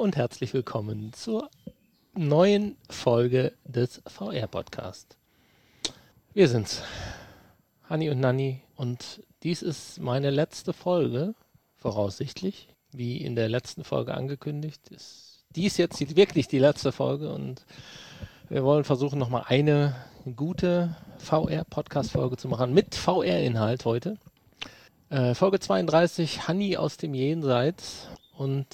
und herzlich willkommen zur neuen Folge des VR-Podcast. Wir sind's, Hanni und Nanni, und dies ist meine letzte Folge, voraussichtlich, wie in der letzten Folge angekündigt. Ist dies jetzt wirklich die letzte Folge und wir wollen versuchen, nochmal eine gute VR-Podcast-Folge zu machen mit VR-Inhalt heute. Folge 32, Hanni aus dem Jenseits. Und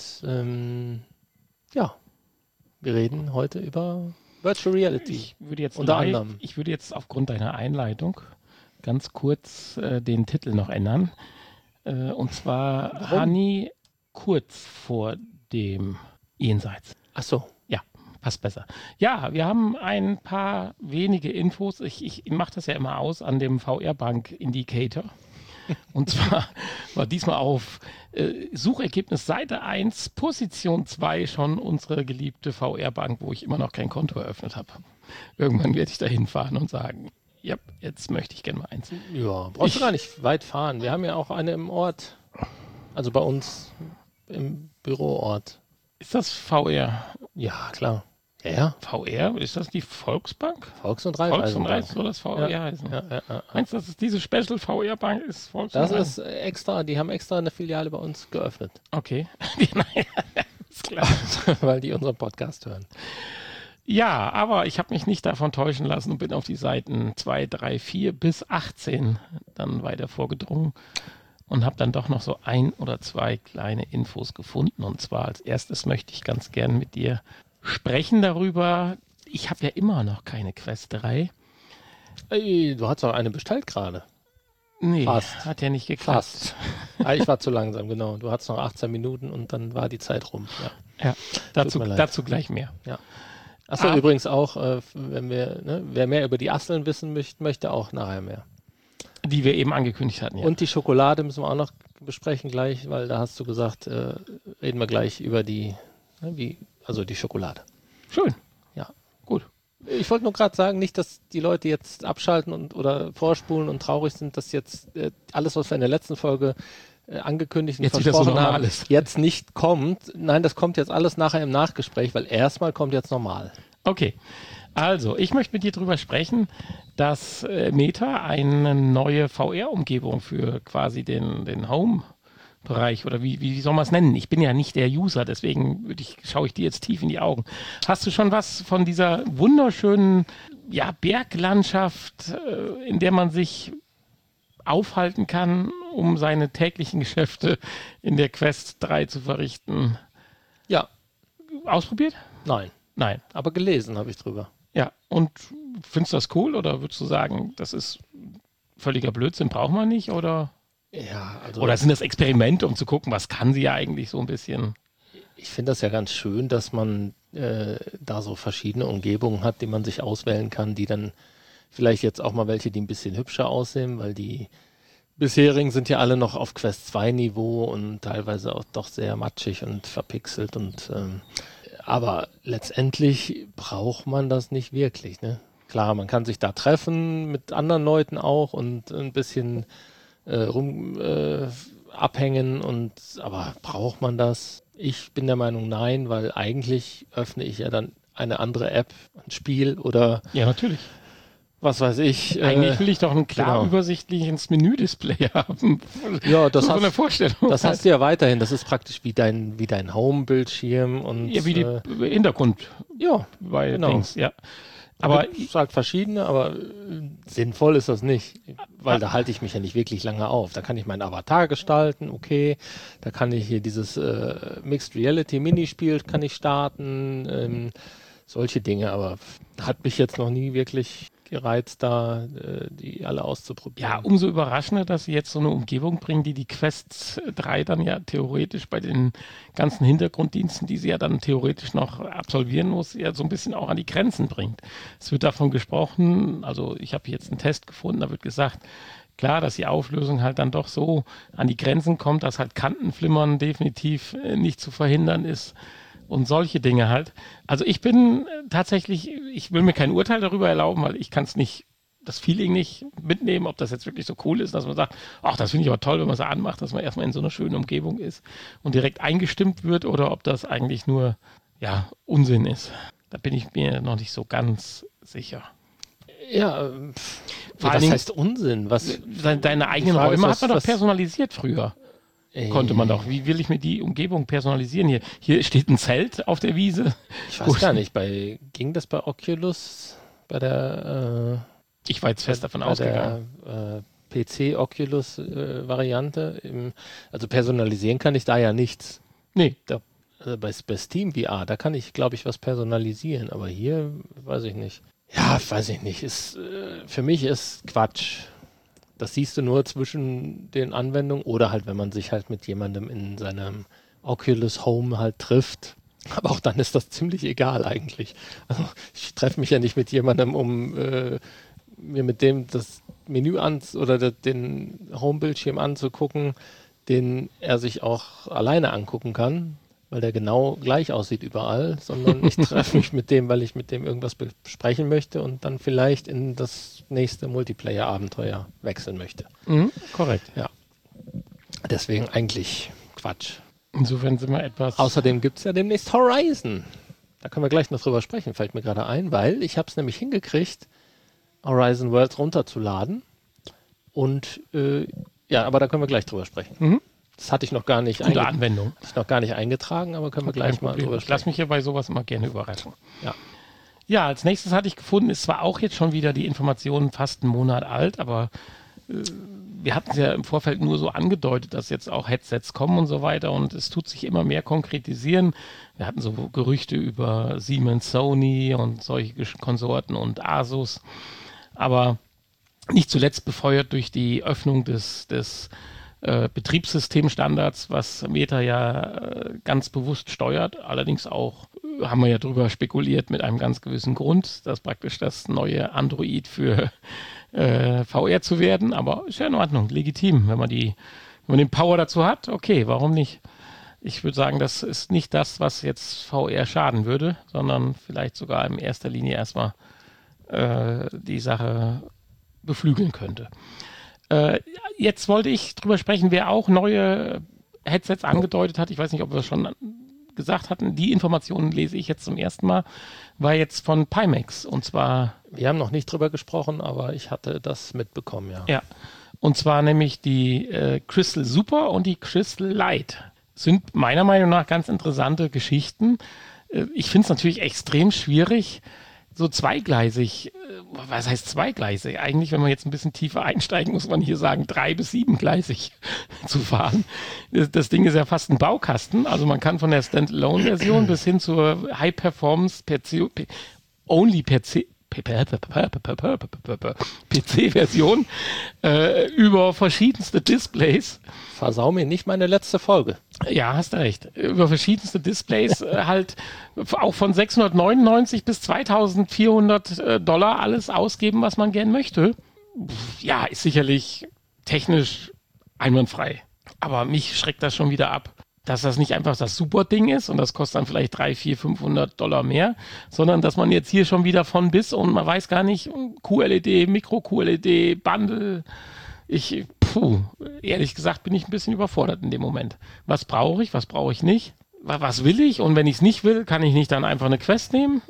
ja, wir reden heute über Virtual Reality. Ich würde jetzt aufgrund deiner Einleitung ganz kurz den Titel noch ändern. Und zwar Warum? Hanni kurz vor dem Jenseits. Ach so. Ja, passt besser. Ja, wir haben ein paar wenige Infos. Ich mache das ja immer aus an dem VR-Bank-Indicator. Und zwar war diesmal auf Suchergebnis Seite 1, Position 2 schon unsere geliebte VR-Bank, wo ich immer noch kein Konto eröffnet habe. Irgendwann werde ich da hinfahren und sagen, ja, jetzt möchte ich gerne mal eins. Ja, brauchst du gar nicht weit fahren. Wir haben ja auch eine im Ort, also bei uns im Büroort. Ist das VR? Ja, klar. Ja. VR? Ist das die Volksbank? Volks- und Volks- und Raiffeisenbank. soll das VR heißen? Ja. Meinst du, dass es diese Special VR-Bank ist? Volks- Das und ist extra, die haben extra eine Filiale bei uns geöffnet, Okay. Nein, ist klar. weil die unseren Podcast hören. Ja, aber ich habe mich nicht davon täuschen lassen und bin auf die Seiten 2, 3, 4 bis 18 dann weiter vorgedrungen und habe dann doch noch so 1 oder 2 kleine Infos gefunden. Und zwar als erstes möchte ich ganz gern mit dir sprechen darüber. Ich habe ja immer noch keine Quest 3. Ey, du hast doch eine bestellt gerade. Nee, Fast. hat ja nicht geklappt. Fast. Ich war zu langsam, genau. Du hattest noch 18 Minuten und dann war die Zeit rum. Ja. Ja, Tut mir leid. dazu gleich mehr. Achso, übrigens auch, wer mehr über die Asseln wissen möchte, auch nachher mehr. Die wir eben angekündigt hatten, ja. Und die Schokolade müssen wir auch noch besprechen gleich, weil da hast du gesagt, reden wir gleich über die Schokolade. Schön. Ja. Gut. Ich wollte nur gerade sagen, nicht, dass die Leute jetzt abschalten oder vorspulen und traurig sind, dass jetzt alles, was wir in der letzten Folge angekündigt und Jetzt wieder so versprochen normal haben, ist. jetzt nicht kommt. Nein, das kommt jetzt alles nachher im Nachgespräch, weil erstmal kommt jetzt normal. Okay, also ich möchte mit dir darüber sprechen, dass Meta eine neue VR-Umgebung für quasi den Home-Bereich oder wie soll man es nennen? Ich bin ja nicht der User, deswegen schaue ich dir jetzt tief in die Augen. Hast du schon was von dieser wunderschönen Berglandschaft, in der man sich aufhalten kann, um seine täglichen Geschäfte in der Quest 3 zu verrichten? Ja, Ausprobiert? nein, aber gelesen habe ich drüber. Ja, und findest du das cool oder würdest du sagen, das ist völliger Blödsinn, braucht man nicht? Oder sind das Experimente, um zu gucken, was kann sie ja eigentlich so ein bisschen? Ich finde das ja ganz schön, dass man da so verschiedene Umgebungen hat, die man sich auswählen kann, die dann vielleicht jetzt auch mal welche, die ein bisschen hübscher aussehen, weil die bisherigen sind ja alle noch auf Quest 2 Niveau und teilweise auch doch sehr matschig und verpixelt aber letztendlich braucht man das nicht wirklich, ne? Klar, man kann sich da treffen mit anderen Leuten auch und ein bisschen abhängen aber braucht man das? Ich bin der Meinung, nein, weil eigentlich öffne ich ja dann eine andere App, ein Spiel oder Ja, natürlich. was weiß ich. Eigentlich will ich doch ein klar genau. übersichtliches Menüdisplay haben. Ja, das so von der hast, Vorstellung. das hast du ja weiterhin. Das ist praktisch wie dein Home-Bildschirm und ja, wie die Hintergrund ja, bei genau. Dings, ja. Aber Aber es ist halt verschiedene, aber sinnvoll ist das nicht, weil da halte ich mich ja nicht wirklich lange auf. Da kann ich meinen Avatar gestalten, okay. Da kann ich hier dieses Mixed Reality Minispiel kann ich starten, solche Dinge, aber hat mich jetzt noch nie wirklich gereizt, da die alle auszuprobieren. ja, umso überraschender, dass sie jetzt so eine Umgebung bringen, die Quest 3 dann ja theoretisch bei den ganzen Hintergrunddiensten, die sie ja dann theoretisch noch absolvieren muss, ja so ein bisschen auch an die Grenzen bringt. Es wird davon gesprochen, also ich habe jetzt einen Test gefunden, da wird gesagt, klar, dass die Auflösung halt dann doch so an die Grenzen kommt, dass halt Kantenflimmern definitiv nicht zu verhindern ist. Und solche Dinge halt. Also ich bin tatsächlich, ich will mir kein Urteil darüber erlauben, weil ich kann es nicht das Feeling nicht mitnehmen, ob das jetzt wirklich so cool ist, dass man sagt, ach, das finde ich aber toll, wenn man es anmacht, dass man erstmal in so einer schönen Umgebung ist und direkt eingestimmt wird oder ob das eigentlich nur, ja, Unsinn ist. Da bin ich mir noch nicht so ganz sicher. Ja, Vor allen was Dingen- heißt Unsinn? Deine eigenen Frage ist, Räume was- hat man doch was- personalisiert früher. Konnte man doch. Wie will ich mir die Umgebung personalisieren? Hier steht ein Zelt auf der Wiese. Ich weiß gar nicht, ging das bei Oculus, bei der Ich war jetzt fest davon bei ausgegangen. der PC-Oculus-Variante. Also personalisieren kann ich da ja nichts. Nee, Also bei Steam VR, da kann ich, glaube ich, was personalisieren. Aber hier weiß ich nicht. Ja, weiß ich nicht. Für mich ist Quatsch. Das siehst du nur zwischen den Anwendungen oder halt, wenn man sich halt mit jemandem in seinem Oculus Home halt trifft. Aber auch dann ist das ziemlich egal eigentlich. Also ich treffe mich ja nicht mit jemandem, um mir mit dem das Menü oder den Home-Bildschirm anzugucken, den er sich auch alleine angucken kann, weil der genau gleich aussieht überall, sondern ich treffe mich mit dem, weil ich mit dem irgendwas besprechen möchte und dann vielleicht in das nächste Multiplayer-Abenteuer wechseln möchte. korrekt. Ja. Deswegen eigentlich Quatsch. Insofern sind wir etwas... Außerdem gibt es ja demnächst Horizon. Da können wir gleich noch drüber sprechen, fällt mir gerade ein, weil ich habe es nämlich hingekriegt, Horizon Worlds runterzuladen. Und ja, aber da können wir gleich drüber sprechen. Das hatte ich noch gar nicht, Gute Anwendung. eingetragen, aber können wir Kein gleich mal Problem. drüber Ich lasse sprechen. mich hier bei sowas immer gerne überraschen. Ja. Ja, als nächstes hatte ich gefunden, ist zwar auch jetzt schon wieder die Information fast einen Monat alt, aber wir hatten es ja im Vorfeld nur so angedeutet, dass jetzt auch Headsets kommen und so weiter und es tut sich immer mehr konkretisieren. Wir hatten so Gerüchte über Siemens, Sony und solche Konsorten und Asus, aber nicht zuletzt befeuert durch die Öffnung des Betriebssystemstandards, was Meta ja ganz bewusst steuert. Allerdings auch haben wir ja drüber spekuliert mit einem ganz gewissen Grund, dass praktisch das neue Android für VR zu werden. Aber ist ja in Ordnung, legitim, wenn man den Power dazu hat. Okay, warum nicht? Ich würde sagen, das ist nicht das, was jetzt VR schaden würde, sondern vielleicht sogar in erster Linie erstmal die Sache beflügeln könnte. Jetzt wollte ich drüber sprechen, wer auch neue Headsets angedeutet hat. Ich weiß nicht, ob wir es schon gesagt hatten. Die Informationen lese ich jetzt zum ersten Mal. War jetzt von Pimax. Und zwar... Wir haben noch nicht drüber gesprochen, aber ich hatte das mitbekommen, ja. Ja. Und zwar nämlich die Crystal Super und die Crystal Light. Sind meiner Meinung nach ganz interessante Geschichten. Ich finde es natürlich extrem schwierig, so zweigleisig, was heißt zweigleisig? Eigentlich, wenn man jetzt ein bisschen tiefer einsteigen, muss man hier sagen, 3- bis 7-gleisig zu fahren. Das Ding ist ja fast ein Baukasten, also man kann von der Standalone-Version bis hin zur High-Performance PC-Version über verschiedenste Displays. Versau mir nicht meine letzte Folge. Ja, hast du recht. Über verschiedenste Displays halt auch von 699 bis 2400 Dollar alles ausgeben, was man gern möchte. Ja, ist sicherlich technisch einwandfrei. Aber mich schreckt das schon wieder ab, dass das nicht einfach das Super-Ding ist und das kostet dann vielleicht 300, 400, 500 Dollar mehr, sondern dass man jetzt hier schon wieder von bis und man weiß gar nicht, QLED, Micro-QLED, Bundle. Ehrlich gesagt bin ich ein bisschen überfordert in dem Moment. Was brauche ich, was brauche ich nicht? Was will ich? Und wenn ich es nicht will, kann ich nicht dann einfach eine Quest nehmen?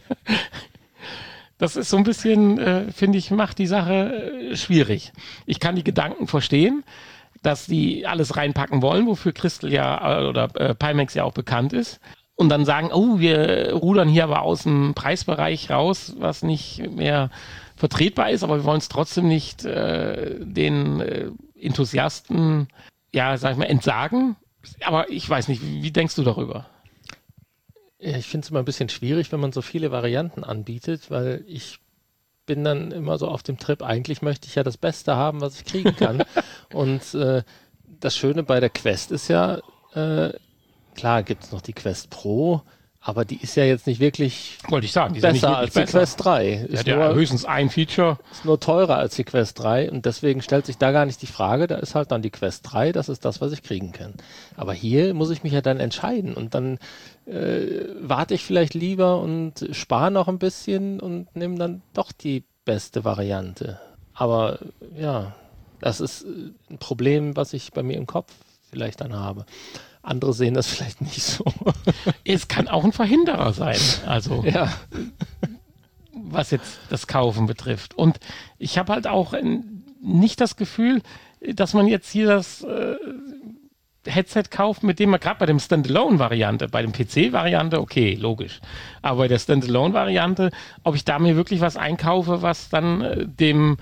Das ist so ein bisschen, finde ich, macht die Sache schwierig. Ich kann die Gedanken verstehen, dass die alles reinpacken wollen, wofür Crystal ja oder Pimax ja auch bekannt ist. Und dann sagen, oh, wir rudern hier aber aus dem Preisbereich raus, was nicht mehr vertretbar ist, aber wir wollen es trotzdem nicht den Enthusiasten, ja, sag ich mal, entsagen. Aber ich weiß nicht, wie denkst du darüber? Ja, ich finde es immer ein bisschen schwierig, wenn man so viele Varianten anbietet, weil ich bin dann immer so auf dem Trip, eigentlich möchte ich ja das Beste haben, was ich kriegen kann. Und das Schöne bei der Quest ist ja, klar gibt es noch die Quest Pro, aber die ist ja jetzt nicht wirklich Wollte ich sagen, die ist ja nicht besser wirklich als die Quest 3. Die hat ja höchstens ein Feature. Ist nur teurer als die Quest 3 und deswegen stellt sich da gar nicht die Frage, da ist halt dann die Quest 3, das ist das, was ich kriegen kann. Aber hier muss ich mich ja dann entscheiden und dann warte ich vielleicht lieber und spare noch ein bisschen und nehme dann doch die beste Variante. Aber ja, das ist ein Problem, was ich bei mir im Kopf vielleicht dann habe. Andere sehen das vielleicht nicht so. Es kann auch ein Verhinderer sein, also Ja, was jetzt das Kaufen betrifft. Und ich habe halt auch nicht das Gefühl, dass man jetzt hier das Headset kauft, mit dem man gerade bei dem Standalone-Variante, bei dem PC-Variante, okay, logisch. Aber bei der Standalone-Variante, ob ich da mir wirklich was einkaufe, was dann dem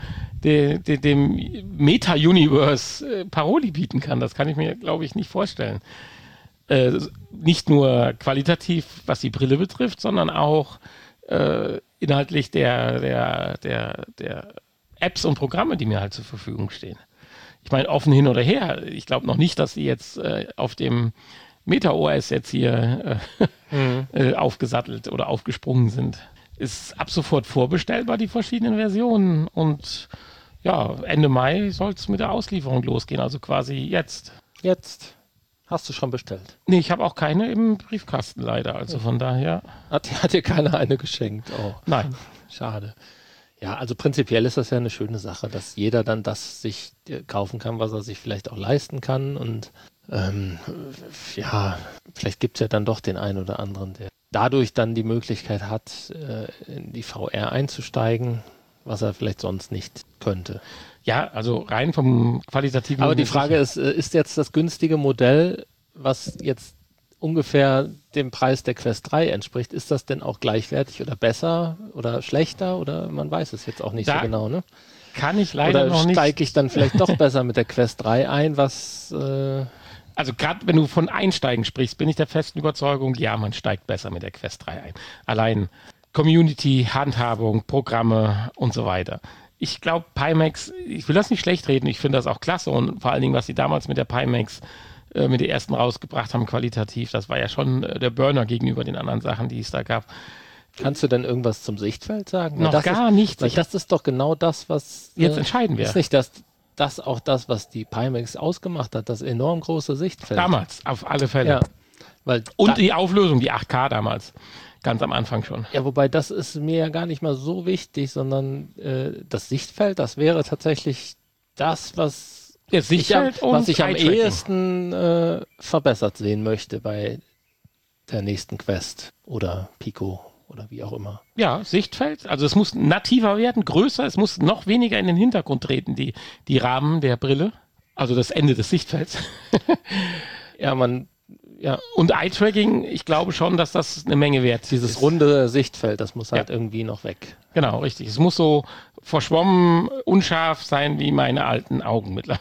Meta-Universe Paroli bieten kann, das kann ich mir, glaube ich, nicht vorstellen. Nicht nur qualitativ, was die Brille betrifft, sondern auch inhaltlich der Apps und Programme, die mir halt zur Verfügung stehen. Ich meine, offen hin oder her. Ich glaube noch nicht, dass sie jetzt auf dem Meta-OS jetzt hier aufgesattelt oder aufgesprungen sind. Ist ab sofort vorbestellbar, die verschiedenen Versionen. Und ja, Ende Mai soll es mit der Auslieferung losgehen, also quasi jetzt. jetzt hast du schon bestellt. Nee, ich habe auch keine im Briefkasten leider, also von daher. Hat dir keiner eine geschenkt? Oh, Nein. schade. Ja, also prinzipiell ist das ja eine schöne Sache, dass jeder dann das sich kaufen kann, was er sich vielleicht auch leisten kann. Und ja, vielleicht gibt es ja dann doch den einen oder anderen, der dadurch dann die Möglichkeit hat, in die VR einzusteigen, was er vielleicht sonst nicht könnte. Ja, also rein vom qualitativen. Aber die Frage ist jetzt das günstige Modell, was jetzt ungefähr dem Preis der Quest 3 entspricht, ist das denn auch gleichwertig oder besser oder schlechter oder man weiß es jetzt auch nicht so genau, ne? Kann ich leider noch Oder nicht. steige ich dann vielleicht doch besser mit der Quest 3 ein, was Also gerade wenn du von Einsteigen sprichst, bin ich der festen Überzeugung, ja, man steigt besser mit der Quest 3 ein. Allein Community, Handhabung, Programme und so weiter. Ich glaube, Pimax, ich will das nicht schlecht reden, ich finde das auch klasse und vor allen Dingen, was sie damals mit der Pimax mit der ersten rausgebracht haben, qualitativ, das war ja schon der Burner gegenüber den anderen Sachen, die es da gab. kannst du denn irgendwas zum Sichtfeld sagen? Noch gar nichts. Weil das ist doch genau das, was Jetzt entscheiden wir. Ist nicht das auch das, was die Pimax ausgemacht hat, das enorm große Sichtfeld? Damals, auf alle Fälle. Ja, weil Und die Auflösung, die 8K damals, ganz am Anfang schon. ja, wobei das ist mir ja gar nicht mal so wichtig, sondern das Sichtfeld, das wäre tatsächlich das, was Das Sichtfeld was ich am Eye-Tracking. ehesten verbessert sehen möchte bei der nächsten Quest oder Pico oder wie auch immer. Ja, Sichtfeld. Also es muss nativer werden, größer. Es muss noch weniger in den Hintergrund treten, die Rahmen der Brille. Also das Ende des Sichtfelds. Ja, Und Eye-Tracking, ich glaube schon, dass das eine Menge wert dieses ist. runde Sichtfeld, das muss halt irgendwie noch weg. Genau, richtig. Es muss so verschwommen, unscharf sein wie meine alten Augen mittlerweile.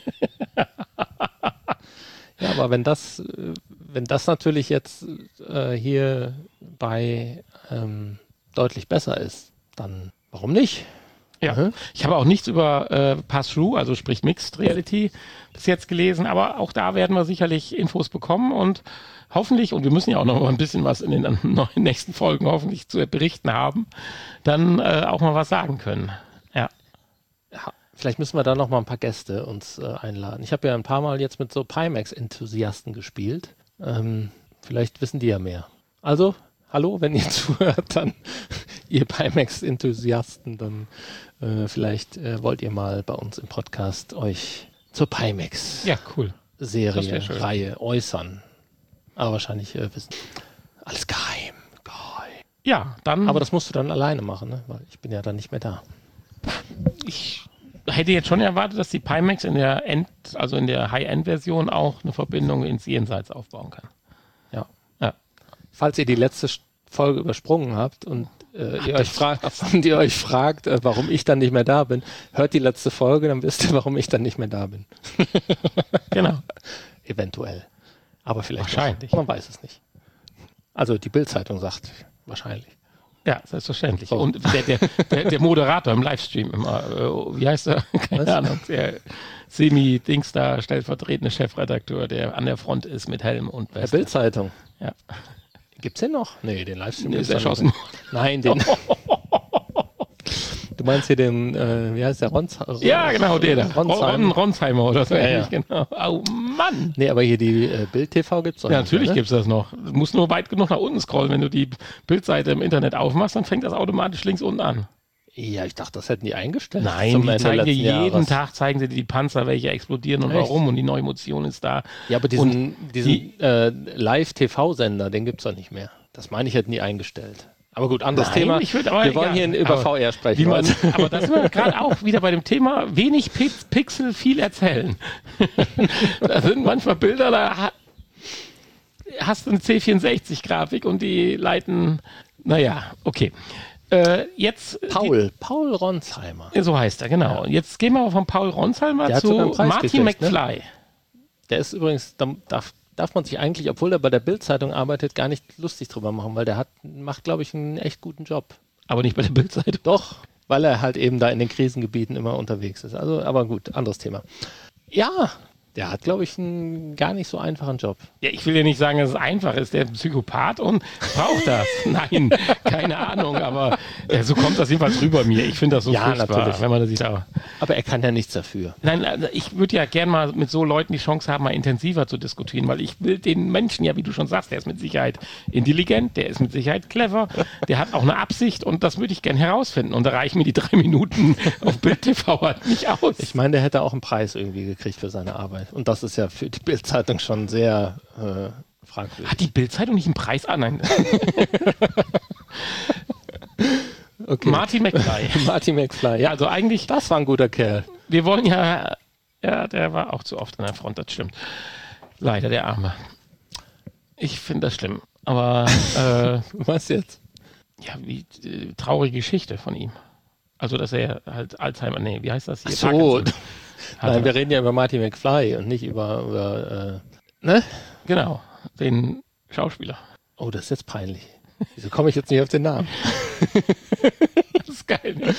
Ja, aber wenn das natürlich jetzt hier bei deutlich besser ist, dann warum nicht? Ja, Mhm. ich habe auch nichts über Pass-Through, also sprich Mixed Reality, bis jetzt gelesen, aber auch da werden wir sicherlich Infos bekommen und hoffentlich, und wir müssen ja auch noch mal ein bisschen was in den nächsten Folgen hoffentlich zu berichten haben, dann auch mal was sagen können. Ja. Ja, vielleicht müssen wir da noch mal ein paar Gäste uns einladen. Ich habe ja ein paar Mal jetzt mit so Pimax-Enthusiasten gespielt. Vielleicht wissen die ja mehr. Also, hallo, wenn ihr zuhört, dann ihr Pimax-Enthusiasten, dann vielleicht wollt ihr mal bei uns im Podcast euch zur Pimax-Serie, Ja, cool. Das wär schön. Reihe äußern. Aber wahrscheinlich wissen. Alles geheim. Ja, dann. Aber das musst du dann alleine machen, ne? Weil ich bin ja dann nicht mehr da. Ich hätte jetzt schon erwartet, dass die Pimax in der High-End-Version auch eine Verbindung ins Jenseits aufbauen kann. Ja. Ja. Falls ihr die letzte Folge übersprungen habt und ihr euch fragt, warum ich dann nicht mehr da bin, hört die letzte Folge, dann wisst ihr, warum ich dann nicht mehr da bin. Genau. Eventuell. Aber vielleicht Wahrscheinlich. Doch. Man weiß es nicht. Also die Bild-Zeitung sagt wahrscheinlich. Ja, selbstverständlich. So. Und der Moderator im Livestream immer, wie heißt er? Keine Ahnung. Der Semi-Dings da, stellvertretende Chefredakteur, der an der Front ist mit Helm und Der Weste. Bild-Zeitung. Ja. Gibt's den noch? Nee, den Livestream Der ist gibt's doch erschossen. nicht mehr. Nein, den. Du meinst hier den, wie heißt der? Ja, genau, der da. Ronsheim. Ronsheimer oder so Ja, ähnlich, ja. genau. Oh Mann! Nee, aber hier die Bild-TV gibt's doch Ja, nicht natürlich mehr, ne? gibt's das noch. Du musst nur weit genug nach unten scrollen. Wenn du die Bildseite im Internet aufmachst, dann fängt das automatisch links unten an. Ja, ich dachte, das hätten die eingestellt. Nein, zum die Ende zeigen dir letzten jeden Jahres. Tag, zeigen sie dir die Panzer, welche explodieren und Echt? warum und die neue Emotion ist da. Ja, aber Und diesen Live-TV-Sender, den gibt es doch nicht mehr. Das meine ich, hätten die eingestellt. Aber gut, anderes Nein, Thema. ich würd aber- Wir wollen ja, hier über aber VR sprechen. Wie man, also. aber da sind wir gerade auch wieder bei dem Thema, wenig Pixel, viel erzählen. Da sind manchmal Bilder, da hast du eine C64-Grafik und die leiten, naja, okay. Jetzt Paul Ronsheimer. so heißt er, genau. Jetzt gehen wir von Paul Ronsheimer Der hat sogar einen zu Preis Martin gekriegt, ne? McFly. Der ist übrigens, darf man sich eigentlich, obwohl er bei der Bild-Zeitung arbeitet, gar nicht lustig drüber machen, weil der macht, glaube ich, einen echt guten Job. Aber nicht bei der Bildzeitung. Doch, weil er halt eben da in den Krisengebieten immer unterwegs ist. Also, aber gut, anderes Thema. Ja, der hat, glaube ich, einen gar nicht so einfachen Job. Ja, ich will ja nicht sagen, dass es einfach ist. Der ist ein Psychopath und braucht das. Nein, keine Ahnung, aber so kommt das jedenfalls rüber mir. Ich finde das so Ja, furchtbar, natürlich. wenn man das sieht. Aber Aber er kann ja nichts dafür. nein, also ich würde ja gern mal mit so Leuten die Chance haben, mal intensiver zu diskutieren, weil ich will den Menschen ja, wie du schon sagst, der ist mit Sicherheit intelligent, der ist mit Sicherheit clever, der hat auch eine Absicht und das würde ich gern herausfinden. Und da reichen mir die 3 Minuten auf Bild TV halt nicht aus. Ich meine, der hätte auch einen Preis irgendwie gekriegt für seine Arbeit. Und das ist ja für die Bild-Zeitung schon sehr fragwürdig. Hat die Bildzeitung nicht einen Preis an? Nein. Okay. Martin McFly. Martin McFly. Ja, Also eigentlich, das war ein guter Kerl. wir wollen ja, der war auch zu oft an der Front, das stimmt. Leider, der Arme. Ich finde das schlimm. Aber Was jetzt? ja, wie traurige Geschichte von ihm. Also, dass er halt Alzheimer, nee, wie heißt das hier? Ach so. Parkinson hatte. Nein, wir reden ja über Martin McFly und nicht über ne? Genau, den Schauspieler. Oh, das ist jetzt peinlich. Wieso komme ich jetzt nicht auf den Namen? Das ist geil, ne?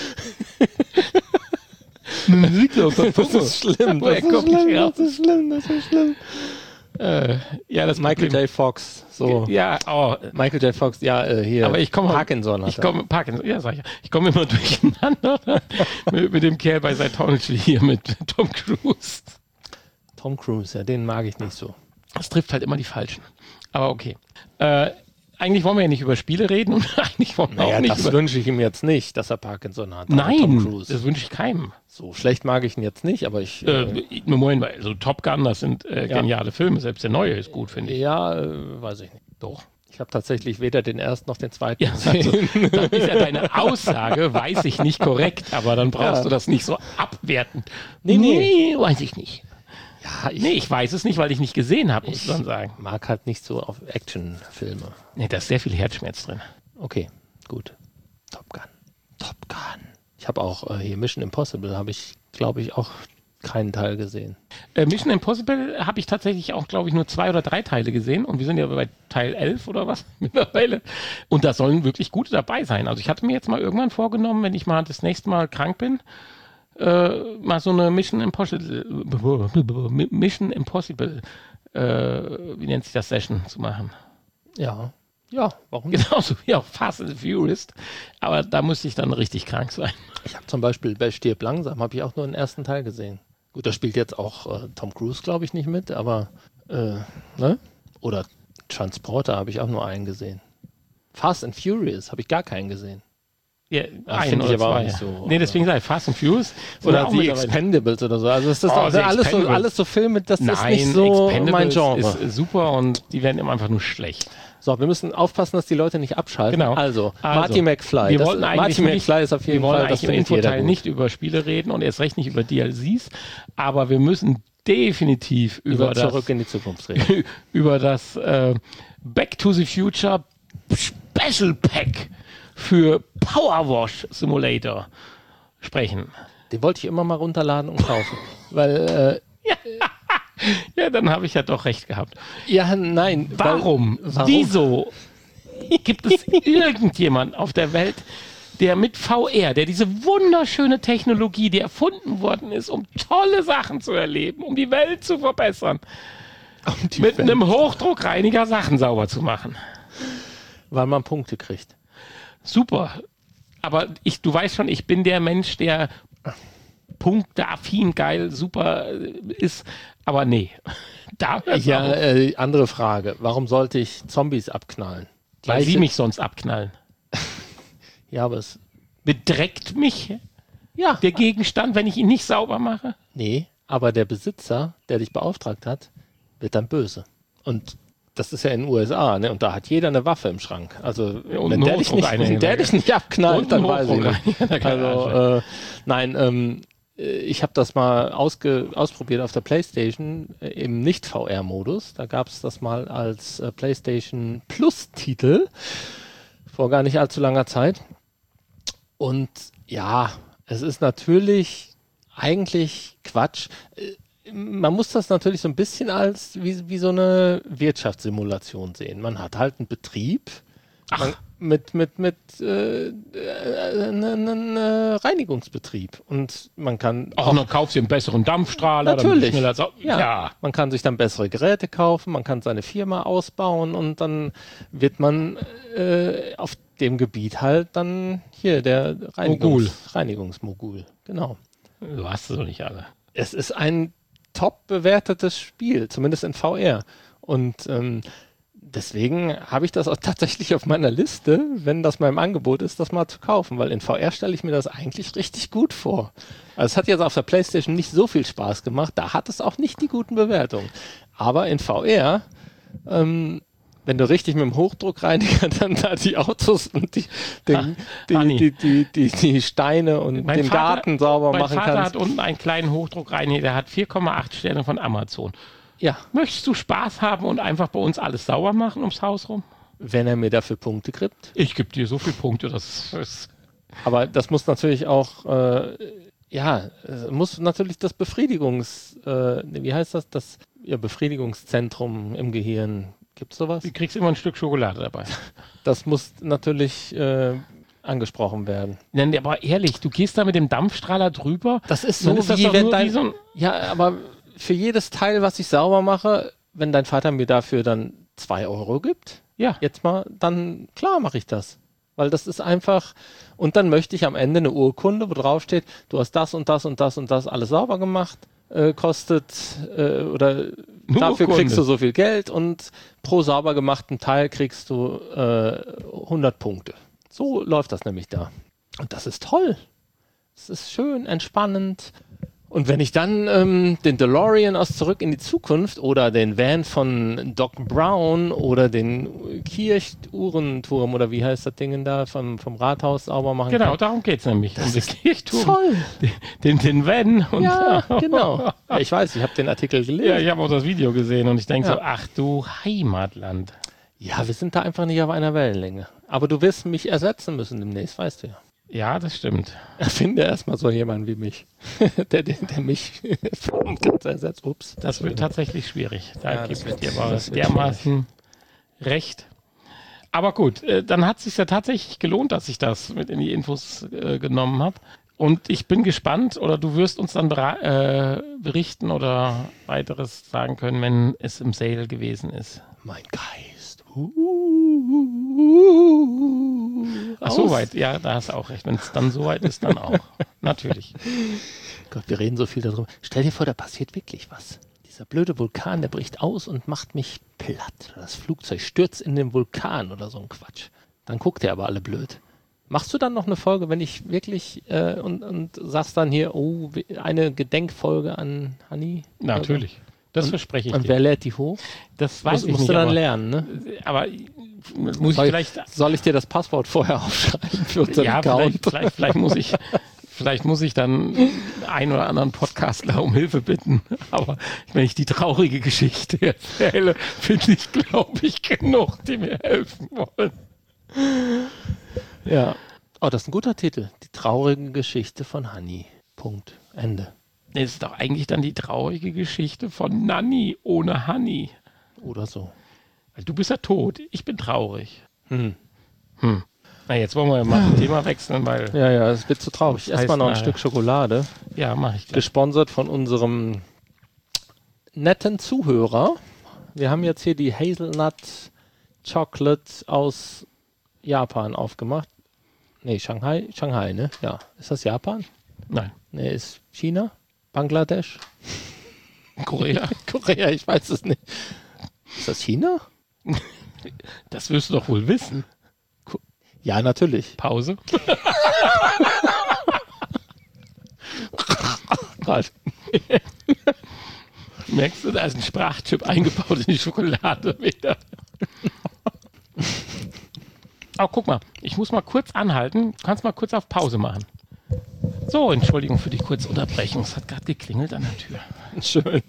Man sieht doch Das ist schlimm. Woher kommt die Schere? Das ist schlimm. Das ist schlimm. Ja, das Michael Problem- J. Fox. So. Ja, oh, Michael J. Fox, ja, hier. aber ich komme Parkinson hat ich komme Parkinson, ja, sag ich ja. Ich komme immer durcheinander mit dem Kerl bei Scientology hier mit Tom Cruise. Tom Cruise, ja, den mag ich nicht so. Das trifft halt immer die Falschen. Aber okay. Eigentlich wollen wir ja nicht über Spiele reden und eigentlich wollen wir Naja, auch nicht das über... wünsche ich ihm jetzt nicht, dass er Parkinson hat. aber Nein, Tom Cruise. das wünsche ich keinem. So schlecht mag ich ihn jetzt nicht, aber ich. Moment mal, also Top Gun, das sind geniale Filme. Selbst der neue ist gut, finde ich. Ja, weiß ich nicht. Doch. Ich habe tatsächlich weder den ersten noch den zweiten Ja, also, gesehen. dann ist ja deine Aussage, weiß ich nicht korrekt, aber dann brauchst Ja. du das nicht so abwerten. Nee. Weiß ich nicht. Ja, Nee, ich weiß es nicht, weil ich nicht gesehen habe, muss ich dann sagen. mag halt nicht so auf Actionfilme. Nee, da ist sehr viel Herzschmerz drin. Okay, gut. Top Gun. Top Gun. Ich habe auch hier Mission Impossible, habe ich, glaube ich, auch keinen Teil gesehen. Mission Impossible habe ich tatsächlich auch, glaube ich, nur 2 oder 3 Teile gesehen und wir sind ja bei Teil 11 oder was mittlerweile. Und da sollen wirklich gute dabei sein. Also ich hatte mir jetzt mal irgendwann vorgenommen, wenn ich mal das nächste Mal krank bin, mal so eine Mission Impossible, wie nennt sich das, Session zu machen. Ja. Ja, warum nicht? Genauso wie auch Fast and the Furious. Aber da musste ich dann richtig krank sein. Ich habe zum Beispiel bei Stirb langsam, habe ich auch nur den ersten Teil gesehen. Gut, da spielt jetzt auch Tom Cruise, glaube ich, nicht mit, aber ne? Oder Transporter habe ich auch nur einen gesehen. Fast and Furious habe ich gar keinen gesehen. Ja, finde ich aber auch nicht so. Nee, deswegen sage ich Fast and Furious. sind Oder auch The mittlerweile- Expendables oder so. Also ist das Oh, The alles Expendables. so Filme, das ist Nein, nicht so Expendables mein Genre. ist super und die werden immer einfach nur schlecht. So, wir müssen aufpassen, dass die Leute nicht abschalten. Genau. Also Marty McFly. Wir wollten eigentlich Marty nicht- McFly ist auf jeden Wir wollen Fall, das eigentlich im findet jeder Infoteil gut. nicht über Spiele reden und erst recht nicht über DLCs, aber wir müssen definitiv über über das, Zurück in die Zukunft reden. über das Back to the Future Special Pack für Power Wash Simulator sprechen. Den wollte ich immer mal runterladen und kaufen. Weil, Ja, dann habe ich ja doch recht gehabt. ja, nein. Warum? Wieso gibt es irgendjemand auf der Welt, der mit VR, der diese wunderschöne Technologie, die erfunden worden ist, um tolle Sachen zu erleben, um die Welt zu verbessern, mit einem Hochdruckreiniger Sachen sauber zu machen? Weil man Punkte kriegt. Super. Aber du weißt schon, ich bin der Mensch, der punkteaffin, geil, super ist. Aber nee. Da hört's Ja, auf, andere Frage. Warum sollte ich Zombies abknallen? weil sie mich sonst abknallen. Ja, aber es Bedreckt mich Ja. der Gegenstand, wenn ich ihn nicht sauber mache? Nee, aber der Besitzer, der dich beauftragt hat, wird dann böse. Und das ist ja in den USA, ne? Und da hat jeder eine Waffe im Schrank. Also und wenn der dich nicht abknallt, dann weiß ich nicht. Also nein, ich habe das mal ausprobiert auf der PlayStation im Nicht-VR-Modus. Da gab es das mal als PlayStation Plus-Titel vor gar nicht allzu langer Zeit. Und ja, es ist natürlich eigentlich Quatsch. Man muss das natürlich so ein bisschen als wie so eine Wirtschaftssimulation sehen. Man hat halt einen Betrieb mit einen Reinigungsbetrieb und man kann Auch noch kaufst du einen besseren Dampfstrahler. natürlich Dann schneller ja, man kann sich dann bessere Geräte kaufen, man kann seine Firma ausbauen und dann wird man auf dem Gebiet halt dann hier der Reinigungsmogul. Genau. Du hast es doch nicht alle. Es ist ein top bewertetes Spiel, zumindest in VR. Und deswegen habe ich das auch tatsächlich auf meiner Liste, wenn das mal im Angebot ist, das mal zu kaufen, weil in VR stelle ich mir das eigentlich richtig gut vor. Also es hat jetzt auf der PlayStation nicht so viel Spaß gemacht, da hat es auch nicht die guten Bewertungen. Aber in VR, wenn du richtig mit dem Hochdruckreiniger dann da die Autos und die Steine und den Garten sauber machen kannst. Mein Vater hat unten einen kleinen Hochdruckreiniger, der hat 4,8 Sterne von Amazon. Ja. Möchtest du Spaß haben und einfach bei uns alles sauber machen ums Haus rum? Wenn er mir dafür Punkte gibt. Ich gebe dir so viele Punkte, das ist... Aber das muss natürlich auch, muss natürlich das wie heißt das? Das Befriedigungszentrum im Gehirn. Gibt es sowas? Du kriegst immer ein Stück Schokolade dabei. Das muss natürlich angesprochen werden. Nein, aber ehrlich, du gehst da mit dem Dampfstrahler drüber. Das ist so, wie wenn dein... Ja, aber für jedes Teil, was ich sauber mache, wenn dein Vater mir dafür dann 2 Euro gibt, jetzt mal, dann klar mache ich das. Weil das ist einfach, und dann möchte ich am Ende eine Urkunde, wo drauf steht, du hast das und das und das und das alles sauber gemacht, kostet, oder Nur dafür Urkunde. kriegst du so viel Geld und pro sauber gemachten Teil kriegst du 100 Punkte. So läuft das nämlich da. Und das ist toll. Es ist schön, entspannend. Und wenn ich dann den DeLorean aus Zurück in die Zukunft oder den Van von Doc Brown oder den Kirchuhrenturm oder wie heißt das Ding da vom Rathaus sauber machen Genau, kann. darum geht es nämlich. Das um den ist Kirchturm, toll. den Van. Und Ja, genau. Ja, ich weiß, ich habe den Artikel gelesen. Ja, ich habe auch das Video gesehen und ich denke Ja. so, ach du Heimatland. Ja, wir sind da einfach nicht auf einer Wellenlänge. Aber du wirst mich ersetzen müssen demnächst, weißt du ja. Ja, das stimmt. Erfinde erstmal so jemanden wie mich, der mich ersetzt. Ups. Das wird tatsächlich schwierig. Da Ja, gebe das ich wird- dir aber das wird dermaßen recht. Aber gut, dann hat es sich ja tatsächlich gelohnt, dass ich das mit in die Infos genommen habe. Und ich bin gespannt, oder du wirst uns dann berichten oder weiteres sagen können, wenn es im Sale gewesen ist. Mein Geist. Ach, so weit, ja, da hast du auch recht. Wenn es dann so weit ist, dann auch. Natürlich. Gott, wir reden so viel darüber. Stell dir vor, da passiert wirklich was. Dieser blöde Vulkan, der bricht aus und macht mich platt. Das Flugzeug stürzt in den Vulkan oder so ein Quatsch. Dann guckt ihr aber alle blöd. Machst du dann noch eine Folge, wenn ich wirklich und sagst dann hier, oh, eine Gedenkfolge an Hanni? Natürlich. Das verspreche ich Und dir. wer lädt die hoch? Das weiß ich musst nicht. du dann aber, lernen, ne? aber muss ich vielleicht... Soll ich dir das Passwort vorher aufschreiben für unseren Ja, Account? vielleicht muss ich dann einen oder anderen Podcastler um Hilfe bitten. Aber wenn ich die traurige Geschichte erzähle, finde ich, glaube ich, genug, die mir helfen wollen. Ja. Oh, das ist ein guter Titel. Die traurige Geschichte von Hanni. Punkt. Ende. Das ist doch eigentlich dann die traurige Geschichte von Nanni ohne Hanni. Oder so. Weil du bist ja tot, ich bin traurig. Hm. Na, jetzt wollen wir mal das Thema wechseln, weil... Ja, es wird zu traurig. Das heißt Erstmal noch ein nachher- Stück Schokolade. Ja, mache ich gleich. Gesponsert von unserem netten Zuhörer. Wir haben jetzt hier die Hazelnut Chocolate aus Japan aufgemacht. Nee, Shanghai, ne? Ja. Ist das Japan? Nein, Nee, ist China? Bangladesch? Korea. Korea, ich weiß es nicht. Ist das China? Das wirst du doch wohl wissen. Ja, natürlich. Pause. Gott. Merkst du, da ist ein Sprachchip eingebaut in die Schokolade wieder. Oh, guck mal, ich muss mal kurz anhalten. Du kannst mal kurz auf Pause machen. So, Entschuldigung für die kurze Unterbrechung. Es hat gerade geklingelt an der Tür. Schön.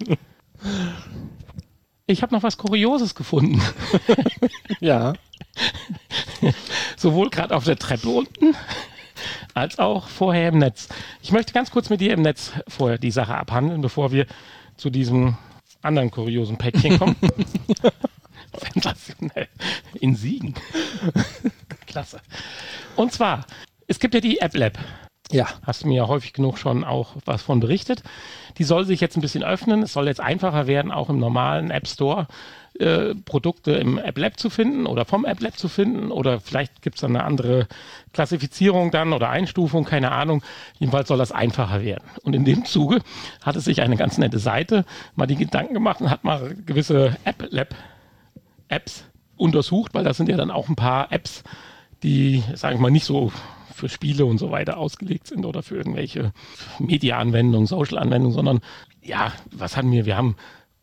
Ich habe noch was Kurioses gefunden. Ja. Sowohl gerade auf der Treppe unten, als auch vorher im Netz. Ich möchte ganz kurz mit dir im Netz vorher die Sache abhandeln, bevor wir zu diesem anderen kuriosen Päckchen kommen. Sensationell. In Siegen. Klasse. Und zwar, es gibt ja die AppLab. Ja. Hast du mir ja häufig genug schon auch was von berichtet. Die soll sich jetzt ein bisschen öffnen. Es soll jetzt einfacher werden, auch im normalen App Store Produkte im App Lab zu finden oder vom App Lab zu finden. Oder vielleicht gibt es dann eine andere Klassifizierung dann oder Einstufung, keine Ahnung. Jedenfalls soll das einfacher werden. Und in dem Zuge hat es sich eine ganz nette Seite mal die Gedanken gemacht und hat mal gewisse App Lab Apps untersucht, weil das sind ja dann auch ein paar Apps, die, sage ich mal, nicht so für Spiele und so weiter ausgelegt sind oder für irgendwelche Media-Anwendungen, Social-Anwendungen, sondern ja, was haben wir? Wir haben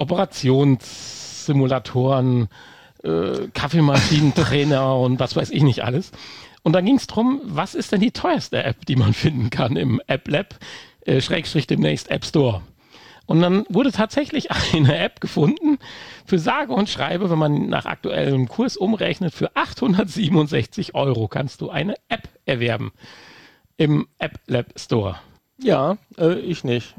Operationssimulatoren, Kaffeemaschinentrainer und was weiß ich nicht alles. Und dann ging es darum, was ist denn die teuerste App, die man finden kann im App Lab, Schrägstrich demnächst App Store. Und dann wurde tatsächlich eine App gefunden für sage und schreibe, wenn man nach aktuellem Kurs umrechnet, für 867 € kannst du eine App erwerben im App Lab Store. Ja, ich nicht.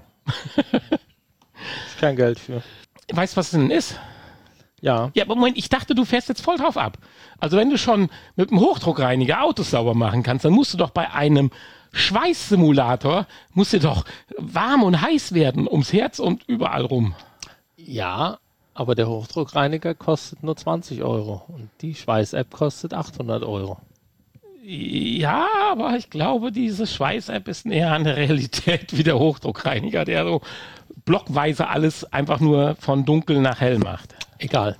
Kein Geld für. Weißt du, was es denn ist? Ja. Ja, aber Moment, ich dachte, du fährst jetzt voll drauf ab. Also wenn du schon mit dem Hochdruckreiniger Autos sauber machen kannst, dann musst du doch bei einem Schweißsimulator, musst du doch warm und heiß werden ums Herz und überall rum. Ja, aber der Hochdruckreiniger kostet nur 20 € und die Schweiß-App kostet 800 €. Ja, aber ich glaube, diese Schweiß-App ist näher an der Realität wie der Hochdruckreiniger, der so blockweise alles einfach nur von dunkel nach hell macht. Egal.